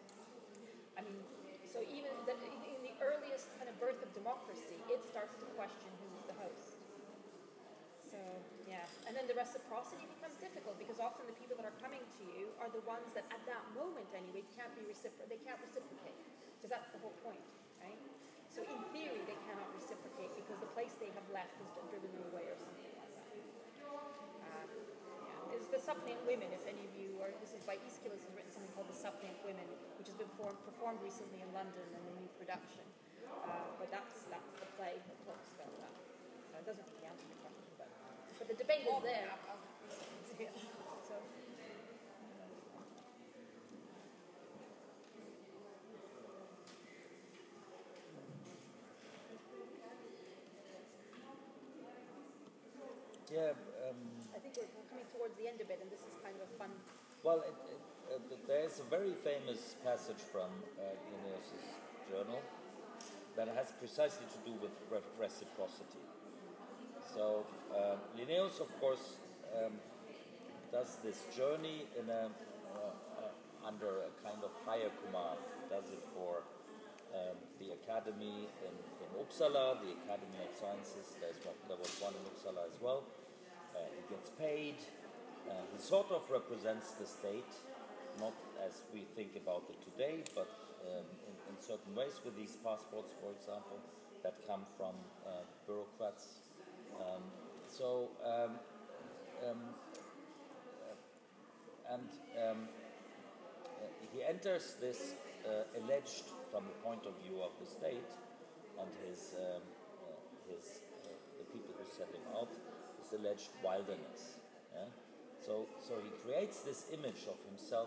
I mean, so even the, in the earliest kind of birth of democracy, it starts to question who's the host. So, yeah. And then the reciprocity becomes difficult, because often the people that are coming to you are the ones that at that moment anyway can't be recipro- they can't reciprocate. Because that's the whole point, right? So in theory they cannot reciprocate because the place they have left has driven them away or something like that. Um, yeah. It's the Suppliant Women, if any of you are, this is by Aeschylus, has written something called the Suppliant Women, which has been formed, performed recently in London in a new production. Uh, but that's that's the play that talks about that. Uh, it doesn't really answer the question, but, but the debate is there. So So. Yeah. Um, I think we're coming towards the end of it, and this is kind of a fun. Well, it, it, uh, there's a very famous passage from uh, Linnaeus' journal that has precisely to do with re- reciprocity. So uh, Linnaeus, of course, um, does this journey in a uh, uh, under a kind of higher command. He does it for um, the academy in, in Uppsala, the Academy of Sciences. There's one, there was one in Uppsala as well. Uh, he gets paid. Uh, he sort of represents the state, not as we think about it today, but um, in, in certain ways with these passports, for example, that come from uh, bureaucrats. Um, so, um, um, uh, and um, uh, he enters this uh, alleged, from the point of view of the state and his, um, uh, his uh, the people who send him out, this alleged wilderness. Yeah? So, so he creates this image of himself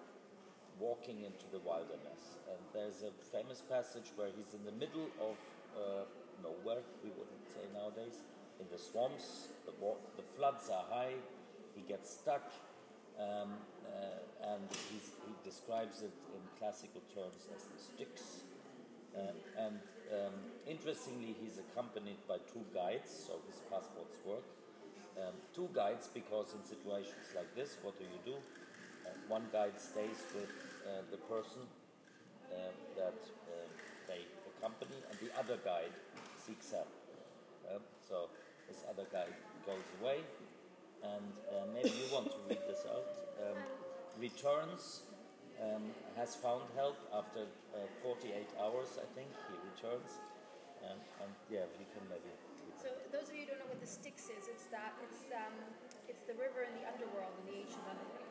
walking into the wilderness. And there's a famous passage where he's in the middle of uh, nowhere, we wouldn't say nowadays, in the swamps, the, wa- the floods are high, he gets stuck, um, uh, and he's, he describes it in classical terms as the Styx. Uh, and um, interestingly, he's accompanied by two guides, so his passports work. Um, two guides, because in situations like this, what do you do? Uh, one guide stays with uh, the person uh, that uh, they accompany, and the other guide seeks help. Uh, so this other guide goes away, and uh, maybe you want to read this out. Um, returns, um, has found help after uh, forty-eight hours, I think. He returns, um, and yeah, we can maybe. So those of you who don't know what the Styx is, it's that it's um, it's the river in the underworld, in the ancient underworld.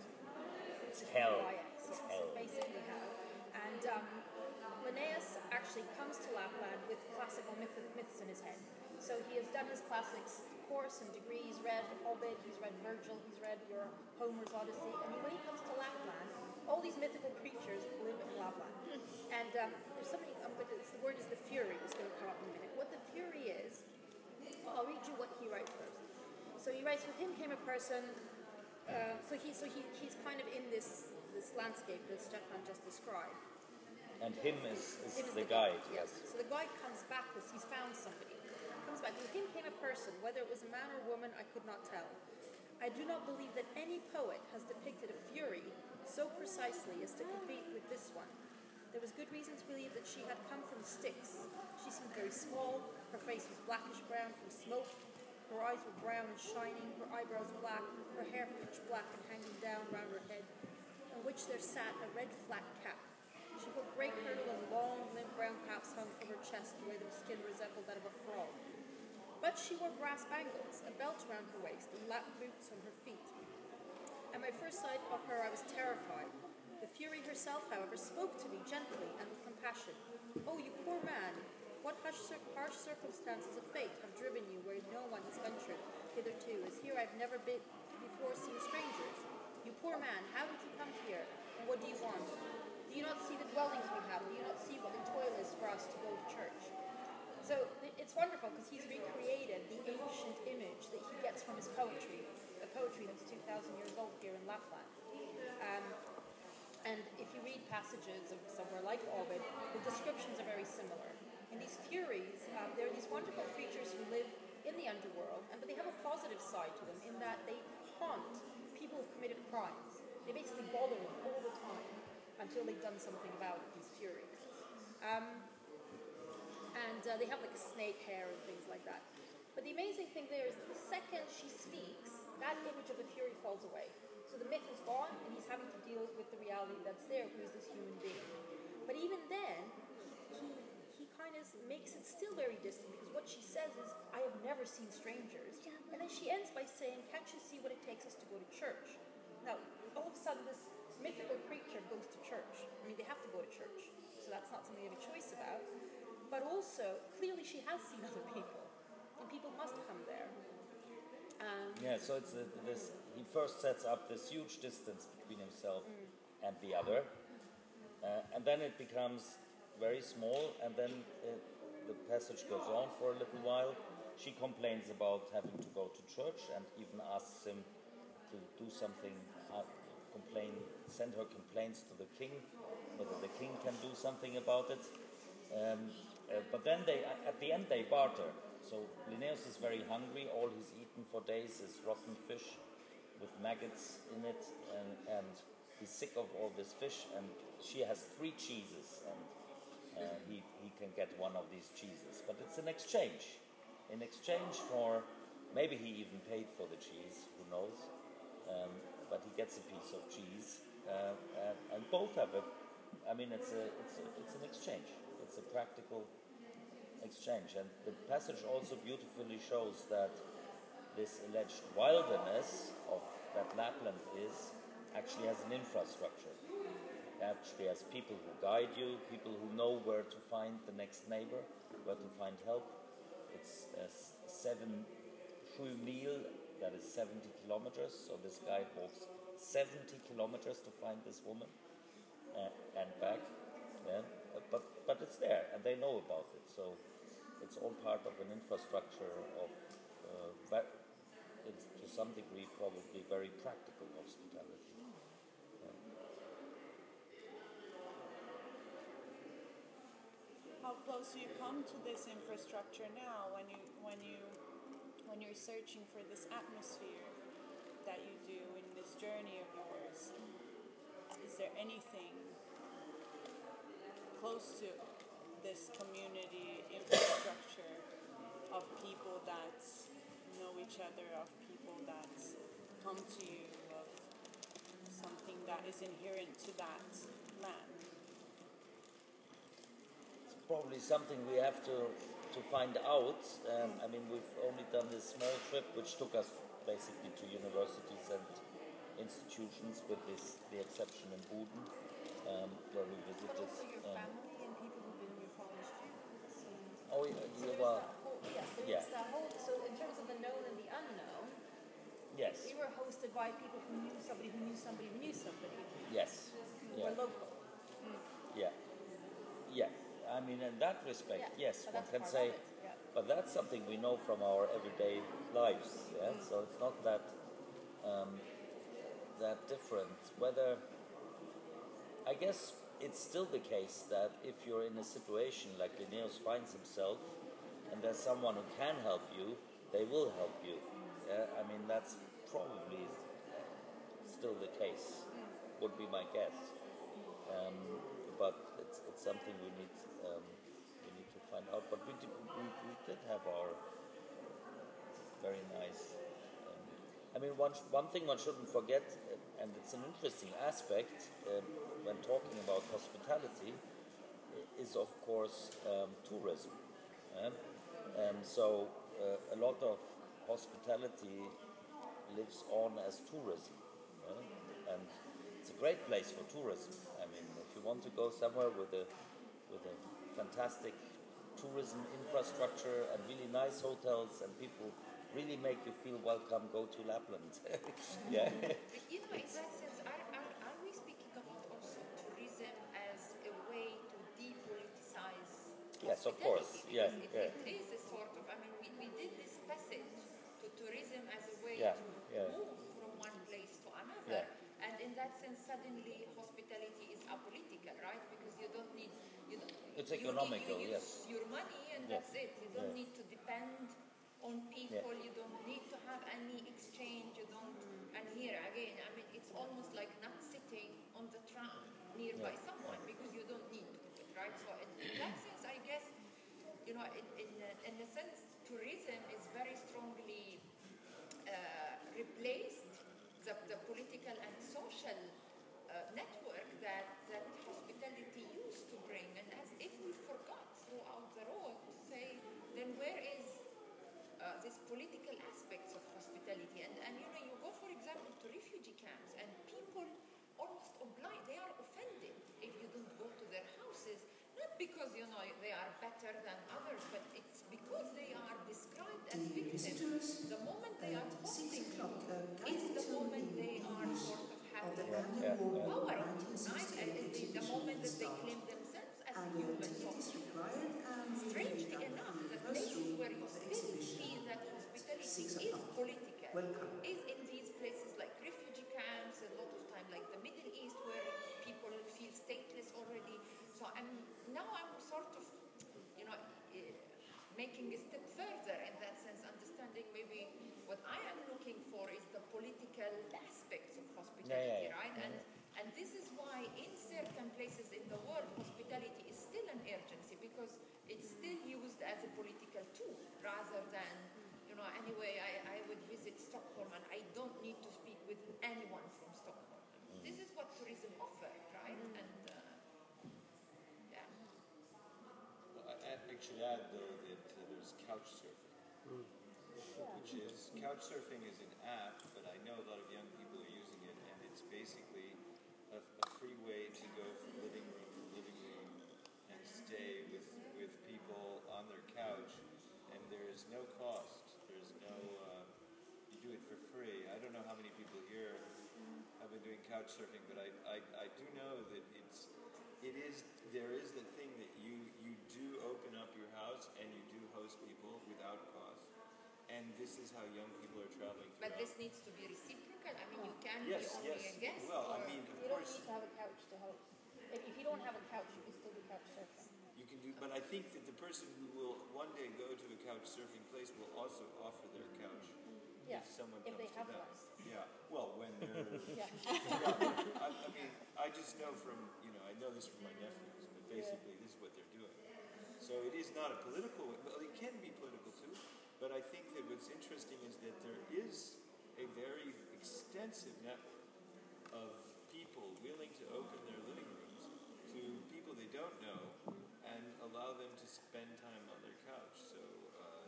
It's hell. Oh, yeah, It's yeah, hell. So basically hell. And um, Linnaeus actually comes to Lapland with classical myth- myths in his head. So he has done his classics course and degree. He's read Ovid, he's read Virgil, he's read your Homer's Odyssey. And when he comes to Lapland, all these mythical creatures live in Lapland. And um, there's something, um, but it's, the word is the Fury, is going to come up in a minute. What the Fury is, I'll read you what he writes first. So he writes, with him came a person, uh, so he so he he's kind of in this this landscape that Stefan just described. And him is, is Him is the guide, yes. yes. So the guide comes back with, he's found somebody. Comes back, with him came a person, whether it was a man or woman, I could not tell. I do not believe that any poet has depicted a fury so precisely as to compete with this one. There was good reason to believe that she had come from Styx. She seemed very small, her face was blackish brown from smoke, her eyes were brown and shining, her eyebrows black, her hair pitch black and hanging down round her head, on which there sat a red flat cap. She wore grey kirtle and long, limp brown caps hung from her chest the way the skin resembled that of a frog. But she wore brass bangles, a belt around her waist, and lap boots on her feet. At my first sight of her, I was terrified. The Fury herself, however, spoke to me gently and with compassion. Oh, you poor man, what harsh, harsh circumstances of fate have driven you where no one has ventured hitherto, as here I've never been before seen strangers. You poor man, how did you come here, and what do you want? Do you not see the dwellings we have? Do you not see what the toil is for us to go to church? So it's wonderful because he's recreated the ancient image that he gets from his poetry, a poetry that's two thousand years old here in Lapland. Um, and if you read passages of somewhere like Ovid, the descriptions are very similar. And these Furies, um, they're these wonderful creatures who live in the underworld, and but they have a positive side to them in that they haunt people who've committed crimes. They basically bother them all the time until they've done something about it, these Furies. Um, and uh, they have like a snake hair and things like that. But the amazing thing there is that the second she speaks, that image of the Fury falls away. So the myth is gone, and he's having to deal with the reality that's there, who is this human being. But even then, he, he kind of makes it still very distant, because what she says is, I have never seen strangers. And then she ends by saying, can't you see what it takes us to go to church? Now, all of a sudden, this mythical creature goes to church. I mean, they have to go to church, so that's not something they have a choice about. But also, clearly she has seen other people, and people must come there. Um, Yeah, so it's a, this. He first sets up this huge distance between himself Mm. and the other, uh, and then it becomes very small, and then uh, the passage goes on for a little while. She complains about having to go to church, and even asks him to do something. Uh, complain, send her complaints to the king, whether the king can do something about it. Um, uh, but then they, at the end, they barter. So Linnaeus is very hungry. All he's eaten for days is rotten fish with maggots in it, and, and he's sick of all this fish. And she has three cheeses, and uh, he he can get one of these cheeses. But it's an exchange. In exchange for, maybe he even paid for the cheese. Who knows? Um, but he gets a piece of cheese, uh, and, and both have it. I mean, it's a it's a, it's an exchange. It's a practical exchange, and the passage also beautifully shows that this alleged wilderness of that Lapland is actually has an infrastructure. Actually has people who guide you, people who know where to find the next neighbor, where to find help. It's uh, seven sju mil, that is seventy kilometers. So this guy walks seventy kilometers to find this woman uh, and back. Yeah? But but it's there, and they know about it. So it's all part of an infrastructure of, uh, va- it's to some degree, probably very practical hospitality. Yeah. How close do you come to this infrastructure now when you when you when you're searching for this atmosphere that you do in this journey of yours? Is there anything close to this community infrastructure of people that know each other, of people that come to you, of something that is inherent to that land? Probably something we have to to find out. Um, I mean, we've only done this small trip, which took us basically to universities and institutions, with this the exception in Buden, um, where we visited. But also your um, family and people who've been in your college too. Oh, yeah, So yeah, there's well, that whole, yeah, so yeah. there's that whole, so in terms of the known and the unknown, Yes. we were hosted by people who knew somebody who knew somebody who knew somebody. Yes. Who Yeah. were local. Mm. Yeah. Yeah. I mean, in that respect, Yeah, yes, but one that's can part say, of it, yeah. but that's something we know from our everyday lives. Yeah. Mm. So it's not that um, that different. Whether, I guess, it's still the case that if you're in a situation like Linnaeus finds himself, and there's someone who can help you, they will help you. Yeah. I mean, that's probably still the case. Would be my guess. Um, but it's it's something we need um, we need to find out. But we did, we, we did have our very nice. Um, I mean, one sh- one thing one shouldn't forget, uh, and it's an interesting aspect um, when talking about hospitality, i- is of course um, tourism. Um, and so uh, a lot of hospitality lives on as tourism, uh, and it's a great place for tourism. I mean, if you want to go somewhere with a with a fantastic tourism infrastructure and really nice hotels and people really make you feel welcome, go to Lapland. Yeah. But you know, in that sense, are, are, are we speaking about also tourism as a way to depoliticize Yes, of hospitality? course. Yeah, Because yeah. it, it is a sort of, I mean, we, we did this passage to tourism as a way Yeah, to yeah. move from one place to another. Yeah. And in that sense, suddenly hospitality is apolitical, right? Because you don't need, you don't, It's you, economical, you use yes. your money and Yeah. that's it. You don't Yeah. need to depend on people. You don't need to have any exchange. You don't. And here again, I mean, it's almost like not sitting on the tram nearby Yeah. someone because you don't need to do it, right? So in, in that sense, I guess, you know, in in, uh, in a sense, tourism is very strongly uh, replaced the, the political and social uh, network that that hospitality used to bring, and as if we forgot throughout the road to say, then where is uh, this political aspects of hospitality? And and you know, you go for example to refugee camps, and people almost oblige, they are offended if you don't go to their houses, not because you know they are better than others, but it's because they are this described as victims. The moment they are hosting you is the moment they are sort of having Yeah. power, right? And the, the moment that they claim themselves as human. So, strangely enough, the places where you still feel that hospitality is political is in these places like refugee camps, a lot of time like the Middle East, where people feel stateless already. So I'm now I'm sort of, you know, uh, making a step further in that sense, understanding maybe what I am looking for is the political aspects of hospitality, Yeah, yeah, yeah. right? And and this is why in certain places in the world, hospitality is still an urgency because it's still used as a political tool rather than, you know, anyway, I, I would visit Stockholm and I don't need to speak with anyone from Stockholm. Mm. This is what tourism offers, right? Mm. And uh, yeah. Well, I, I actually add though that uh, there's couch surfing, Mm. which is couch surfing is an app, but I know a lot of young people are using it, and it's basically a, a free way to go from living room to living room and stay with with people on their couch, and there's no cost. There's no uh, you do it for free. I don't know how many people here have been doing couch surfing, but I, I, I do know that it's it is there is the thing that you you do open up your house and you do host people without cost, and this is how young people are traveling. But throughout. this needs to be reciprocal. I mean, you can Yes, be only yes. a guest. Well, I or mean, of You don't course, need to have a couch to host. If, if you don't have a couch, you can still do couch surfing. you can do. But I think that the person who will one day go to a couch surfing place will also offer their couch Yeah, if someone if comes they to have them. one. Yeah. Well, when they're. Yeah. Yeah, I, I mean, I just know from you know I know this from my nephews, but basically this is what they're doing. So it is not a political. Well, it can be political too, but I think that what's interesting is that there is a very extensive network of people willing to open their living rooms to people they don't know and allow them to spend time on their couch. So uh,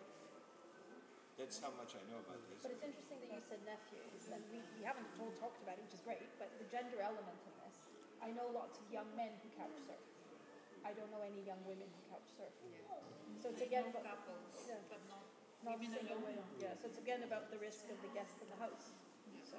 that's how much I know about this. But it's interesting that you said nephews, and we, we haven't all talked about it, which is great, but the gender element in this. I know lots of young men who couch surf. I don't know any young women who couch surf. So it's again about couples, yeah, but not not women single alone. women. Yeah, so it's again about the risk of the guest in the house. So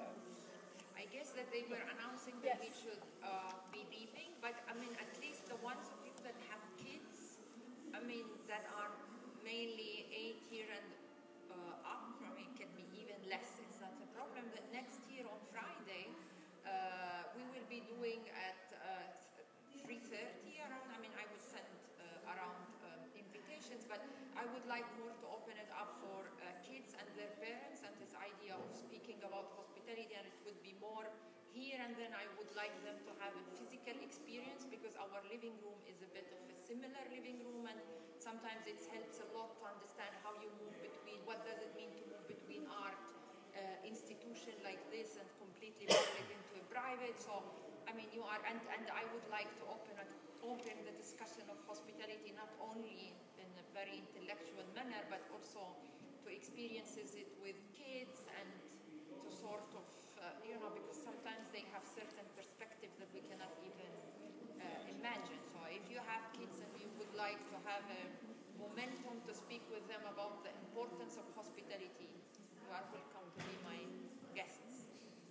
I guess that they were announcing that Yes. we should uh, be leaving, but I mean, at least the ones of you that have kids, I mean, that are mainly eight year and uh, up, I mean, can be even less. It's not a problem. That next year on Friday, uh, we will be doing at uh, three thirty around. I mean, I will send uh, around um, invitations, but I would like more to open it up for uh, kids and their parents, and this idea of speaking about hospitality, and it would be more here, and then I would like them to have a physical experience, because our living room is a bit of a similar living room, and sometimes it helps a lot to understand how you move between, what does it mean to move between art uh, institution like this and completely public into a private. So I mean, you are, and, and I would like to open it, open the discussion of hospitality not only in a very intellectual manner, but also to experiences it with kids, and to sort of, uh, you know, because sometimes they have certain perspectives that we cannot even uh, imagine. So if you have kids and you would like to have a momentum to speak with them about the importance of hospitality, you are welcome to be my guests.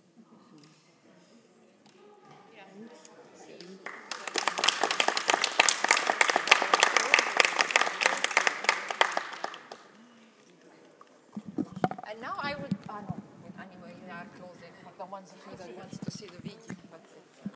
Yeah. See you. And now I would, oh no, anyway, we are closing for the ones of you that wants to